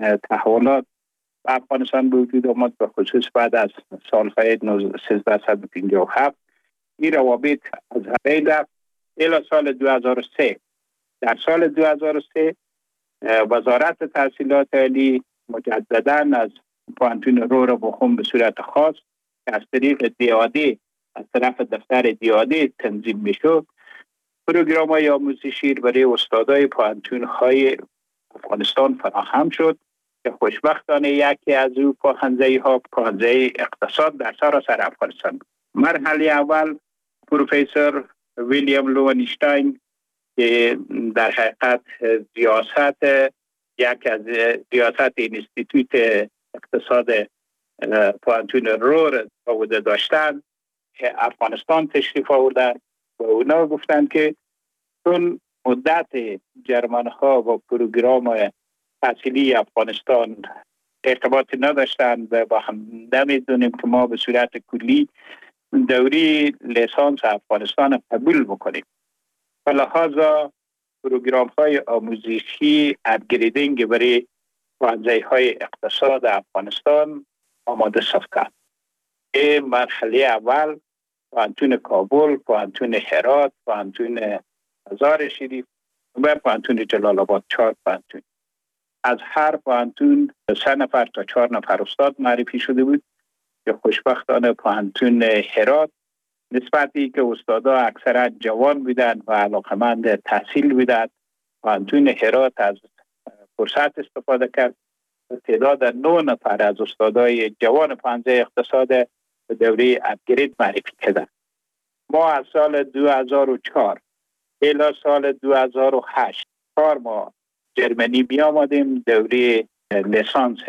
تحولات و افغانستان به وجود آمد به خصوص بعد از سالهای سیزده پنجاه و هفت این روابط از بین رفت الی سال دو هزار و سه. در سال دو هزار و سه وزارت تحصیلات عالی مجدداً از پانتون رور بخم به صورت خاص که از طریق دیادی از طرف دفتر دیادی تنظیم میشد پروگرام های آموزشی برای استادای پانتون های افغانستان فراهم شد که خوشبختانه یکی از او پاهنزهی ها پاهنزهی اقتصاد در سراسر افغانستان بود. مرحله اول پروفسور ویلیام لوونشتاین که در حقیقت ریاست یک از ریاست اینستیتوت اقتصاد پانتون رور بوده داشتن که افغانستان تشریف آوردن و اونا گفتن که چون مدت جرمن ها و پروگرام تحصیلی افغانستان ارتباطی نداشتند و با هم نمیدونیم که ما به صورت کلی دوری لیسانس افغانستان قبول بکنیم. و لحاظا پروگرام های آموزشی اپگریدینگ برای پوهنځی های اقتصاد افغانستان آماده ساختند. این مرحله اول پوهنتون کابل، پوهنتون هرات، پوهنتون مزار شریف و پوهنتون جلال آباد، چهار پوهنتون. از هر پوهنتون سه نفر تا چهار نفر استاد معرفی شده بود که خوشبختانه پوهنتون هرات نسبتی که استادا اکثرا جوان بودند و علاقمند تحصیل بودند، پوهنتون هرات از فرصت استفاده کرد. تعداد نه نفر از استادای جوان پوهنځی اقتصاد به دوره اپگرید معرفی کردند. ما از سال دو هزار و چهار الی سال دو هزار و هشت چهار ماه جرمنی بیامدیم دوره لیسانس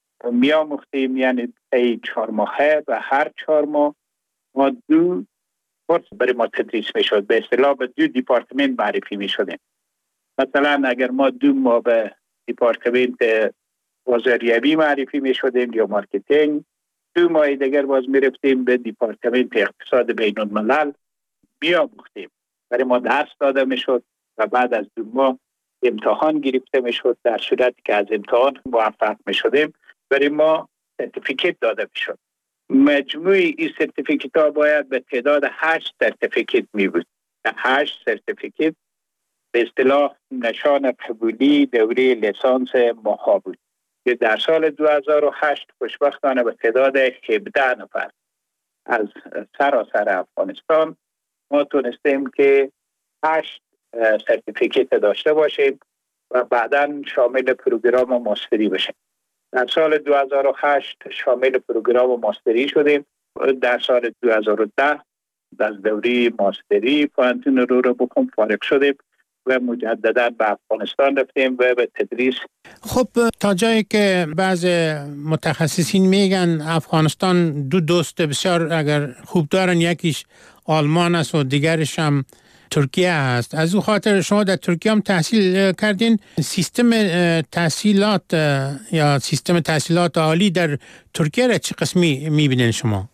میاموختیم، یعنی ای چهار ماهه و هر چهار ماه ما دو کورس برای ما تدریس می شد. به اصطلاح به دو دیپارتمنت معرفی می شدیم. مثلا اگر ما دو ماه به دیپارتمنت بازاریابی معرفی می شدیم یا مارکتینگ، دو ماه دیگر باز می رفتیم به دیپارتمنت اقتصاد بین الملل میاموختیم. برای ما درس داده می شد و بعد از دو ماه امتحان گرفته می شد. در صورتی که از امتحان موفق می شدیم برای ما سرتیفیکیت داده می شد. مجموعی این سرتیفیکیت ها باید به تعداد هشت سرتیفیکیت می بود. هشت سرتیفیکیت به اصطلاح نشان قبولی دوره لیسانس ماها بود که در سال دو هزار و هشت خوشبختانه به تعداد هفده نفر از سراسر افغانستان ما تونستیم که هشت سرتیفیکیت داشته باشیم و بعداً شامل پروگرام ماستری بشیم. در سال دو هزار و هشت شامل پروگرام ماستری شدیم. در سال دو هزار و ده از دوره ماستری پوهنتون رو رو بخون فارغ شدیم و مجددا به افغانستان رفتیم و به تدریس. خب تا جایی که بعض متخصصین میگن افغانستان دو دوست بسیار اگر خوب دارن، یکیش آلمان است و دیگرش هم ترکیه است. از او خاطر شما در ترکیه هم تحصیل کردین. سیستم تحصیلات یا سیستم تحصیلات عالی در ترکیه را چه قسمی میبینین شما؟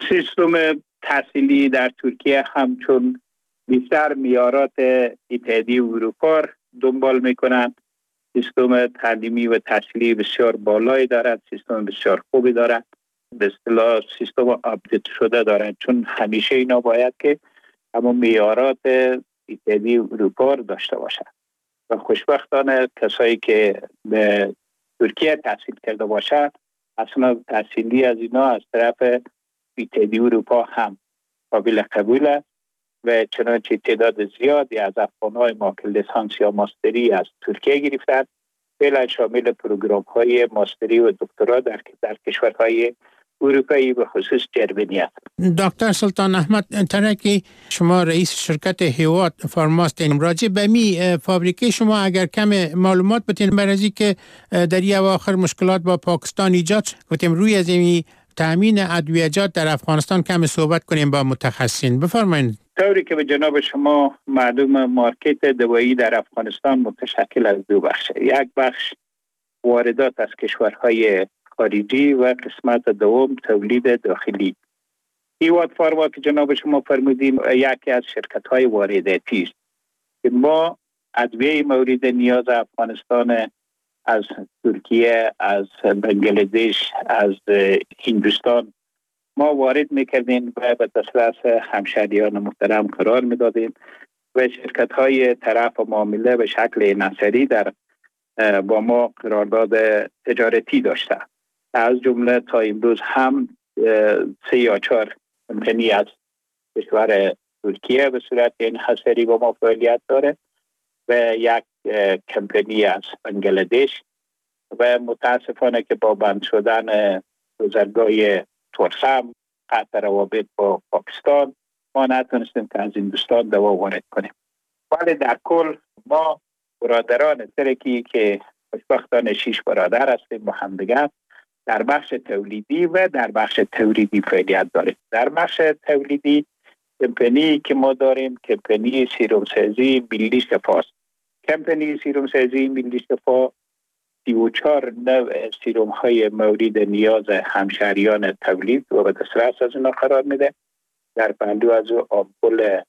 سیستم تحصیلی در ترکیه همچون بیشتر معیارات اتحادیه اروپا دنبال میکنند. سیستم تعلیمی و تحصیلی بسیار بالایی دارد، سیستم بسیار خوبی دارد، به اصطلاح سیستم آپدیت شده دارد، چون همیشه اینا باید که اما معیارات اتحادیه اروپا داشته باشد و خوشبختانه کسایی که به ترکیه تحصیل کرده باشد اصلا تحصیلی از اینا از طرف اتحادیه اروپا هم قابل قبول است و چنانچه تعداد زیادی از افغان‌های ما که لیسانس یا ماستری از ترکیه گرفتند فعلا شامل پروگرام های ماستری و دکترا در در کشورهای اروپایی به خصوص جرمنی است. دکتر سلطان احمد ترکی، شما رئیس شرکت هیوات فارما هستین. راجع به می فابریکه شما اگر کم معلومات بتین برای که در این اواخر مشکلات با پاکستان ایجاد گفتیم روی از این تامین ادویه‌جات در افغانستان کم صحبت کنیم با متخصصین. بفرمایید. طوری که به جناب شما معلوم مارکت دوایی در افغانستان متشکل از دو بخش. یک بخش واردات از کشورهای خارجی و قسمت دوم تولید داخلی. هیوات فارما که جناب شما فرمودین یکی از شرکت‌های وارداتی است که ما ادویه مورد نیاز افغانستان از ترکیه، از بنگلادش، از هندوستان ما وارد میکردیم و به دسترس همشهریان محترم قرار میدادیم و شرکت‌های طرف معامله به شکل نظری در با ما قرارداد تجارتی داشته. از جمله تا امروز هم سه یا چهار کمپانی از کشور ترکیه به صورت انحصاری با ما فعالیت داره و یک کمپانی از بنگلادش و متاسفانه که با بند شدن گذرگاه ترسم قطع روابط با پاکستان ما نتونستیم که از هندوستان دوا وارد کنیم. ولی در کل ما برادران ترکی که خوشبختانه شش برادر هستیم با هم دیگر در بخش تولیدی و در بخش تولیدی فعالیت داریم. در بخش تولیدی کمپانی که ما داریم کمپانی سیروم سازی ملی شفاست. کمپانی سیروم سازی ملی شفا سی و چهار نوع سیروم های مورد نیاز همشهریان تولید و به دسترس از اونا قرار میده. در پهلو از آمپول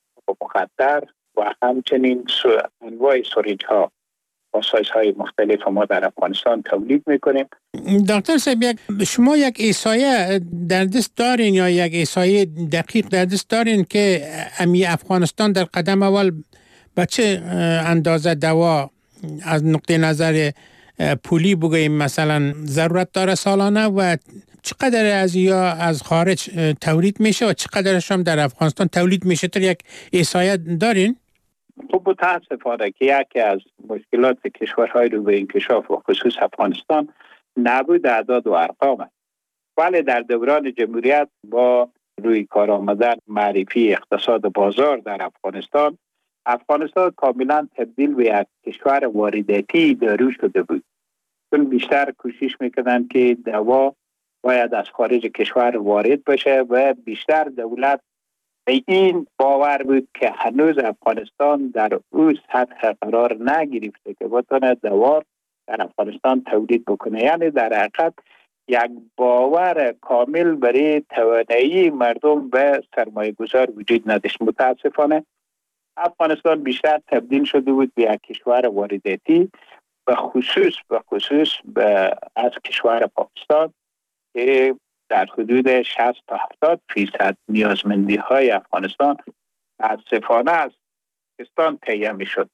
مخدر و همچنین انواع سوریج ها با سایز های مختلف ما در افغانستان تولید میکنیم. دکتر صاحب، شما یک احصایه در دست دارین یا یک احصایه دقیق در دست دارین که امی افغانستان در قدم اول به چه اندازه دوا از نقطه نظر پولی بگوییم مثلا ضرورت داره سالانه و چقدر از یا از خارج تولید میشه و چقدرش هم در افغانستان تولید میشه؟ تو یک احصایه دارین؟ خب متاسفانه که یکی از مشکلات کشورهای رو به انکشاف و خصوص افغانستان نبود اعداد و ارقام است. ولی در دوران جمهوریت با روی کار آمدن معرفی اقتصاد بازار در افغانستان، افغانستان کاملا تبدیل به یک کشور وارداتی دارو شده بود. چون بیشتر کوشش میکنن که دوا باید از خارج کشور وارد بشه و بیشتر دولت به این باور بود که هنوز افغانستان در اون سطح قرار نگرفته که بتونه دوا در افغانستان تولید بکنه. یعنی در حقیقت یک باور کامل برای توانایی مردم به سرمایه گذار وجود نداشت. متاسفانه افغانستان بیشتر تبدیل شده بود به یک کشور وارداتی، به خصوص به خصوص به از کشور پاکستان که در حدود شصت تا هفتاد فیصد نیازمندی های افغانستان متاسفانه از پاکستان تهیه می شد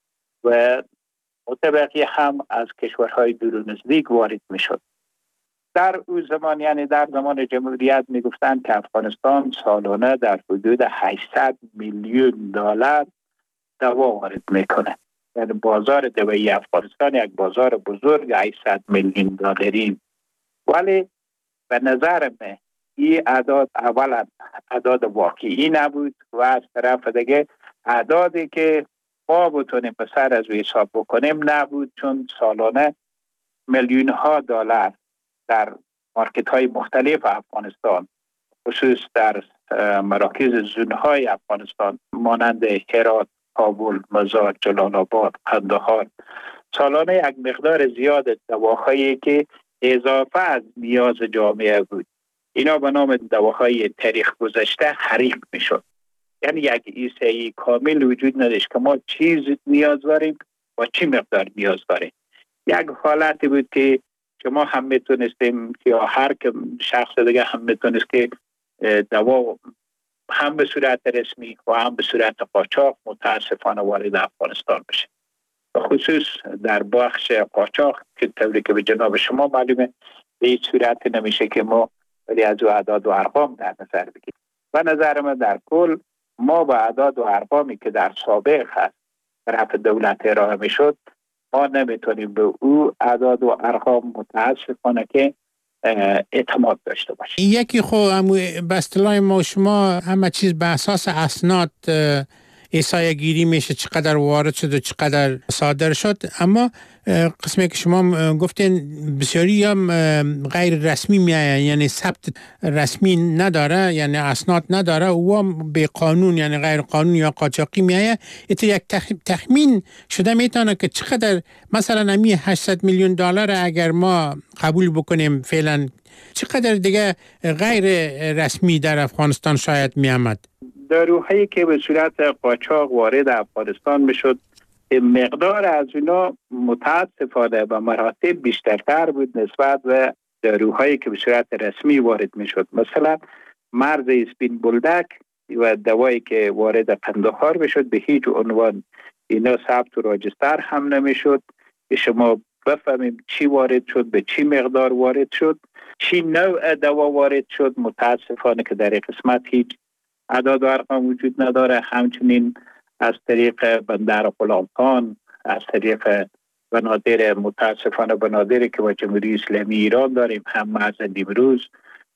و متبقی هم از کشورهای دور و نزدیک وارد می شد. در اون زمان یعنی در زمان جمهوریت می گفتند که افغانستان سالانه در حدود هشتصد میلیون دلار دوا وارد میکنه. یعنی بازار دوایی افغانستان یک بازار بزرگ هشتصد میلیون دلاری. ولی به نظر من این اعداد اولا اعداد واقعی نبود و از طرف دیگه اعدادی که ما بتونیم به سر از حساب بکنیم نبود، چون سالانه میلیون ها دلار در مارکت های مختلف افغانستان خصوص در مراکز زون های افغانستان مانند هرات، کابل، مزار، جلال آباد، قندهار سالانه یک مقدار زیاد دواهایی که اضافه از نیاز جامعه بود، اینا به نام دواهای تاریخ گذشته حریق می شد. یعنی یک ایسایی کامل وجود نداشت که ما چیز نیاز داریم و چی مقدار نیاز داریم. یک حالتی بود که شما هم میتونستیم یا هر که شخص دیگه هم میتونست که دوا هم به صورت رسمی و هم به صورت قاچاق متاسفانه وارد افغانستان بشه. به خصوص در بخش قاچاق که طوری که به جناب شما معلومه به هیچ صورت نمیشه که ما ولی از او اعداد و ارقام در نظر بگیریم. و نظر من در کل ما با اعداد و ارقامی که در سابق هست طرف دولت ارائه میشد ما نمیتونیم به او اعداد و ارقام متاسفانه که اعتماد داشته باشیم. یکی خو به اصطلاح ما شما همه چیز به اساس اسناد احصایه گیری میشه، چقدر وارد شد و چقدر صادر شد، اما قسمی که شما گفتین بسیاری هم غیر رسمی میایه، یعنی ثبت رسمی نداره، یعنی اسناد نداره و به قانون یعنی غیر قانونی یا قاچاقی میایه. ایتا یک تخمین شده میتونه که چقدر مثلا امی هشتصد میلیون دلار اگر ما قبول بکنیم فعلا چقدر دیگه غیر رسمی در افغانستان شاید میامد؟ داروهایی که به صورت قاچاق وارد افغانستان میشد مقدار از اونا متاسفانه به مراتب بیشترتر بود نسبت به داروهایی که به صورت رسمی وارد میشد. مثلا مرز اسپین بولدک و دوایی که وارد قندهار میشد به هیچ عنوان اینا ثبت و راجستر هم نمیشد که شما بفهمیم چی وارد شد، به چی مقدار وارد شد، چی نوع دوا وارد شد. متاسفانه که در این قسمت هیچ اعداد و ارقام وجود نداره. همچنین از طریق بندر غلام خان، از طریق بنادر متاسفانه بنادری که با جمهوری اسلامی ایران داریم، هم مرز نیمروز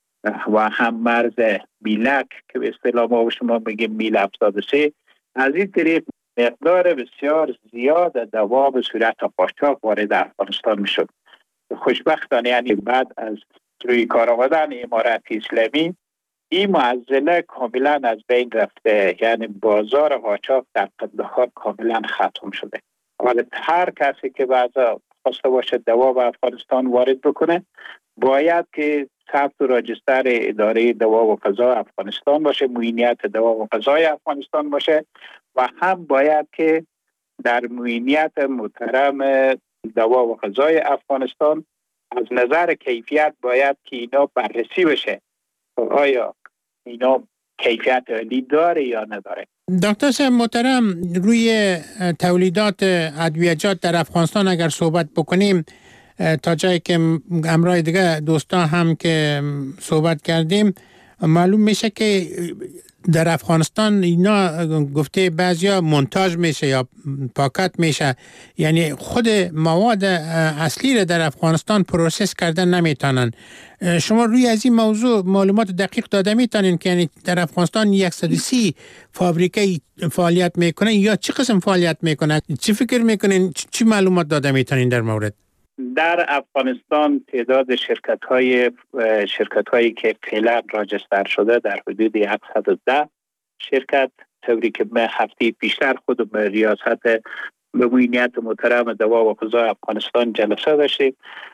و هم مرز میلک که به اصطلاح ما و شما میگیم میل هفتاد و سه، از این طریق مقدار بسیار زیاد دوا به صورت قاچاق وارد افغانستان میشد. خوشبختانه یعنی بعد از روی کار آمدن امارت اسلامی این معضله کاملا از بین رفته، یعنی بازار قاچاق در قندهار کاملا ختم شده. حالا هر کسی که بعضا خواسته باشه دوا به افغانستان وارد بکنه باید که ثبت و راجستر اداره دوا و غذا افغانستان باشه، معینیت دوا و غذای افغانستان باشه و هم باید که در معینیت محترم دوا و غذای افغانستان از نظر کیفیت باید که اینا بررسی بشه آیا اینا کیفیت عالی داره یا نداره. دکتر صاحب محترم، روی تولیدات ادویه‌جات در افغانستان اگر صحبت بکنیم، تا جایی که امرای دیگه دوستا هم که صحبت کردیم معلوم میشه که در افغانستان اینا گفته بعضیا مونتاژ میشه یا پاکت میشه، یعنی خود مواد اصلی را در افغانستان پروسس کردن نمیتونن. شما روی از این موضوع معلومات دقیق داده میتونین که یعنی در افغانستان صد و سی فابریکه فعالیت میکنه یا چه قسم فعالیت میکنه؟ چی فکر میکنین؟ چی معلومات داده میتونین در مورد؟ در افغانستان تعداد شرکت های شرکت هایی که فعلا راجستر شده در حدود صد و ده شرکت، طوری که من هفته پیشتر خود به ریاست به معینیت محترم دوا و غذا افغانستان جلسه داشتیم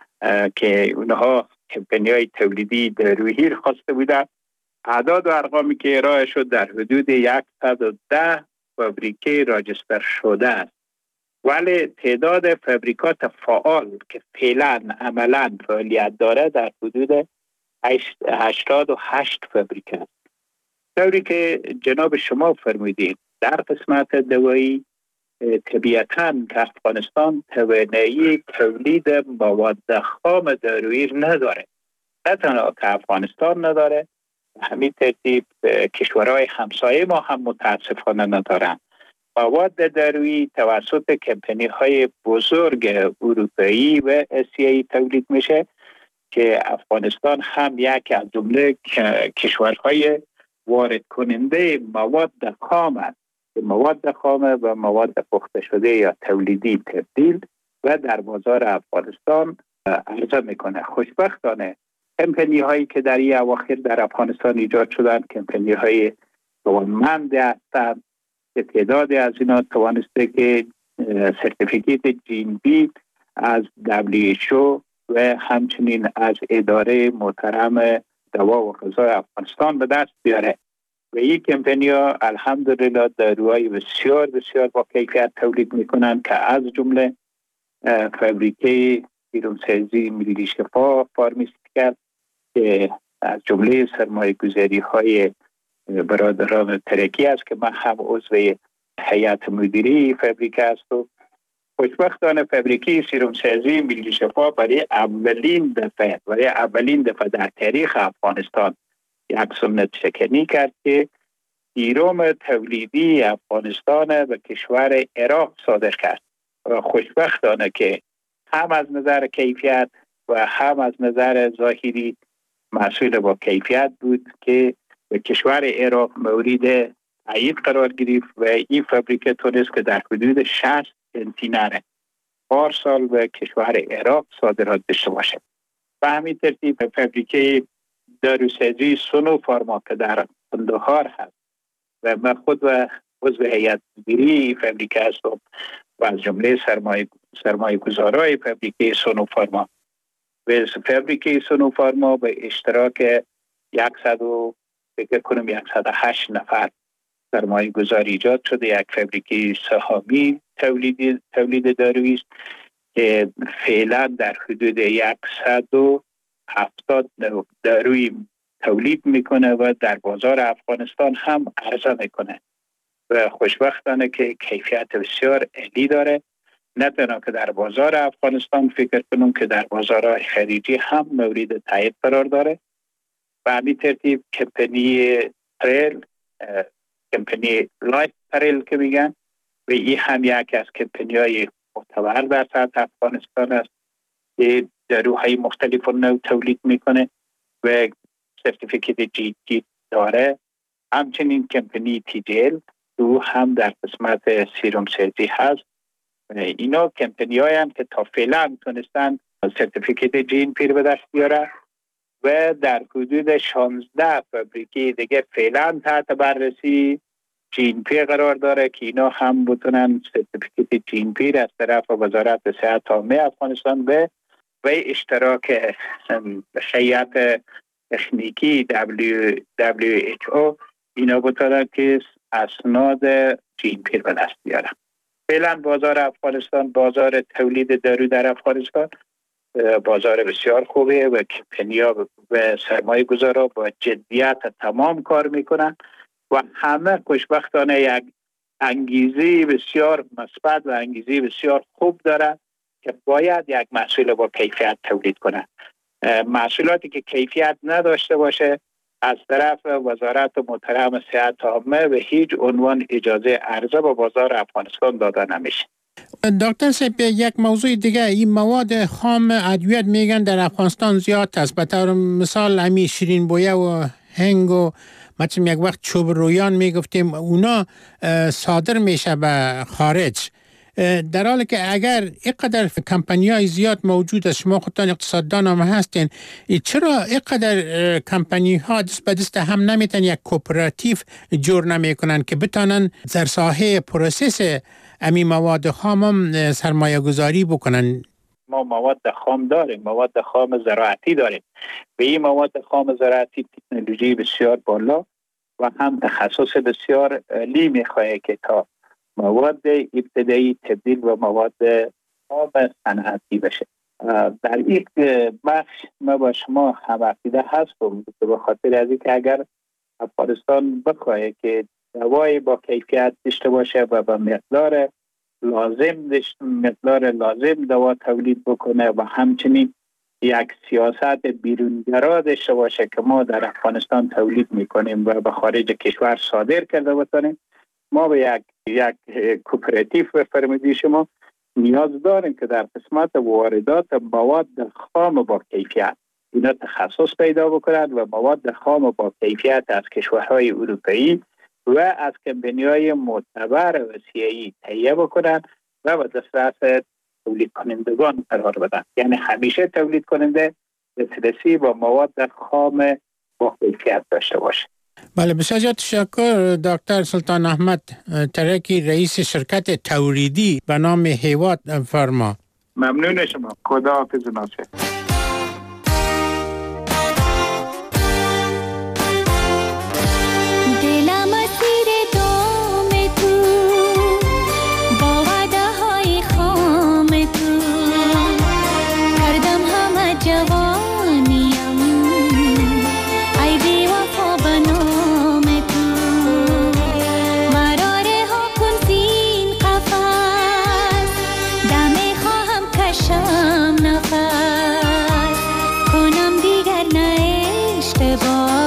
که اونها کمپانی های تولیدی دارویی خواسته بودند. اعداد و ارقامی که ارائه شد در حدود صد و ده فابریکه راجستر شده است، ولی تعداد فابریکات فعال که فعلا عملا فعالیت داره در حدود هشتاد و هشت فابریکه است. طوری که جناب شما فرمودید در قسمت دوایی طبیعتاً که افغانستان توانایی تولید مواد خام دارویی نداره. نه تنها که افغانستان نداره، همین ترتیب کشورهای همسایه ما هم متاسفانه ندارن. مواد دارویی توسط کمپانی های بزرگ اروپایی و آسیایی تولید میشه که افغانستان هم یک از جمله کشورهای وارد کننده مواد خام است. مواد خام و مواد پخته شده یا تولیدی تبدیل و در بازار افغانستان عرضه میکنه. خوشبختانه کمپانی هایی که در این اواخر در افغانستان ایجاد شدن کمپانی های توانمند هستند که تعدادی از اینا توانسته که سرتیفیکیت جین بی از دبلیو اچ او و همچنین از اداره محترم دوا و غذای افغانستان به دست بیاره و این کمپانی ها الحمدلله داروهای بسیار بسیار با کیفیت تولید میکنن که از جمله فابریکه سیروم سازی ملی شفا فارماسیوتیکال که از جمله سرمایه گذاری های برادران ترکی است که من هم عضو هیئت مدیره فابریکه هستم. خوشبختانه فابریکه سیروم سازی ملی شفا برای اولین دفعه برای اولین دفعه در تاریخ افغانستان یک سنت شکنی کرد که سیروم تولیدی افغانستان به کشور عراق صادر کرد. و خوشبختانه که هم از نظر کیفیت و هم از نظر ظاهری محصول با کیفیت بود که به کشور عراق مورد تایید قرار گرفت و این فابریکه تونست که در حدود شصت کنتینر پارسال به کشور عراق صادرات داشته باشه. و همین ترتیب فابریکه داروسازی سونو فارما که در قندهار هست و من خود و عضو هیئت مدیره فابریکه هستم و از جمله سرمایه سرمایه گذارای فابریکه سونو فارما و فابریکه سونو فارما به اشتراک صد و فکر کنم صد و هشت نفر سرمایه گذاری ایجاد شده. یک فابریکه سهامی تولید تولید دارویی است که فعلا در حدود صد و هفتاد داروی تولید میکنه و در بازار افغانستان هم عرضه میکنه و خوشبختانه که کیفیت بسیار عالی داره. نه تنها که در بازار افغانستان فکر کنم که در بازارهای خارجی هم مورد تایید قرار داره. و همین ترتیب کمپانی پرل کمپانی لایف پرل که میگن و این هم یک از کمپانی های معتبر در سطح افغانستان است که داروهای مختلف نوع تولید میکنه و سرتیفیکیت جی تی داره. همچنین کمپانی تی جی ال او هم در قسمت سیروم سازی هست. اینا کمپانی هایی هم که تا فعلا تونستن سرتیفیکیت جی ان پی به دست بیاره و در حدود شانزده فابریکه دیگه فعلا تحت بررسی جی ان پی قرار داره که اینا هم بتونن سرتیفیکیت جی ان پی از طرف وزارت صحت عامه افغانستان به و اشتراک هیئت تکنیکی دبلیو اچ او اینا بتونن که اسناد جی ان پی به دست بیارن. فعلا بازار افغانستان، بازار تولید دارو در افغانستان بازار بسیار خوبه و کمپنی‌ها و سرمایه گذارا با جدیت تمام کار میکنن و همه خوشبختانه یک انگیزه بسیار مثبت و انگیزه بسیار خوب دارن که باید یک محصول با کیفیت تولید کنن. محصولاتی که کیفیت نداشته باشه از طرف وزارت محترم صحت عامه به هیچ عنوان اجازه عرضه به بازار افغانستان داده نمیشه. دکتر صاحب یک موضوع دیگه، این مواد خام ادویت میگن در افغانستان زیاد است. به طور مثال همین شیرین بویه و هنگ و مثلا یک وقت چوب رویان میگفتیم اونا صادر میشه به خارج، در حالی که اگر اینقدر کمپانی‌های زیاد موجود است، شما خودتان اقتصاددان هم هستین، چرا اینقدر کمپانی‌ها دست به دست هم نمیتونن یک کوپراتیو جور نمیکنن که بتونن در ساحه پروسس امی مواد خام هم سرمایه گذاری بکنن؟ ما مواد خام داریم، مواد خام زراعتی داریم. به این مواد خام زراعتی تکنولوژی بسیار بالا و هم تخصص بسیار عالی میخواه که تا مواد ابتدایی تبدیل و مواد خام صنعتی بشه. در این بخش ما با شما هم عقیده هستم که به خاطر از اینکه اگر افغانستان بخواه که دوای با کیفیت داشته باشه و به مقدار لازم داشت مقدار لازم دوا تولید بکنه و همچنین یک سیاست بیرونگرا داشته باشه که ما در افغانستان تولید میکنیم و به خارج کشور صادر کرده بتونیم، ما به یک یک کوپراتیو به فرمودی شما نیاز داریم که در قسمت واردات مواد خام با کیفیت اینا تخصص پیدا بکنند و مواد خام با کیفیت از کشورهای اروپایی و از کمپنی‌های معتبر و سیایی تهیه بکنند و به دسترس تولید کنندگان قرار بدن. یعنی همیشه تولید کننده دسترسی با مواد خام با کیفیت داشته باشه. بله، بسیار تشکر دکتر سلطان احمد ترکی، رئیس شرکت تولیدی به نام هیوات فارما. ممنون شما. خدا حافظ ناصر. کنم دیگر نه اشتباه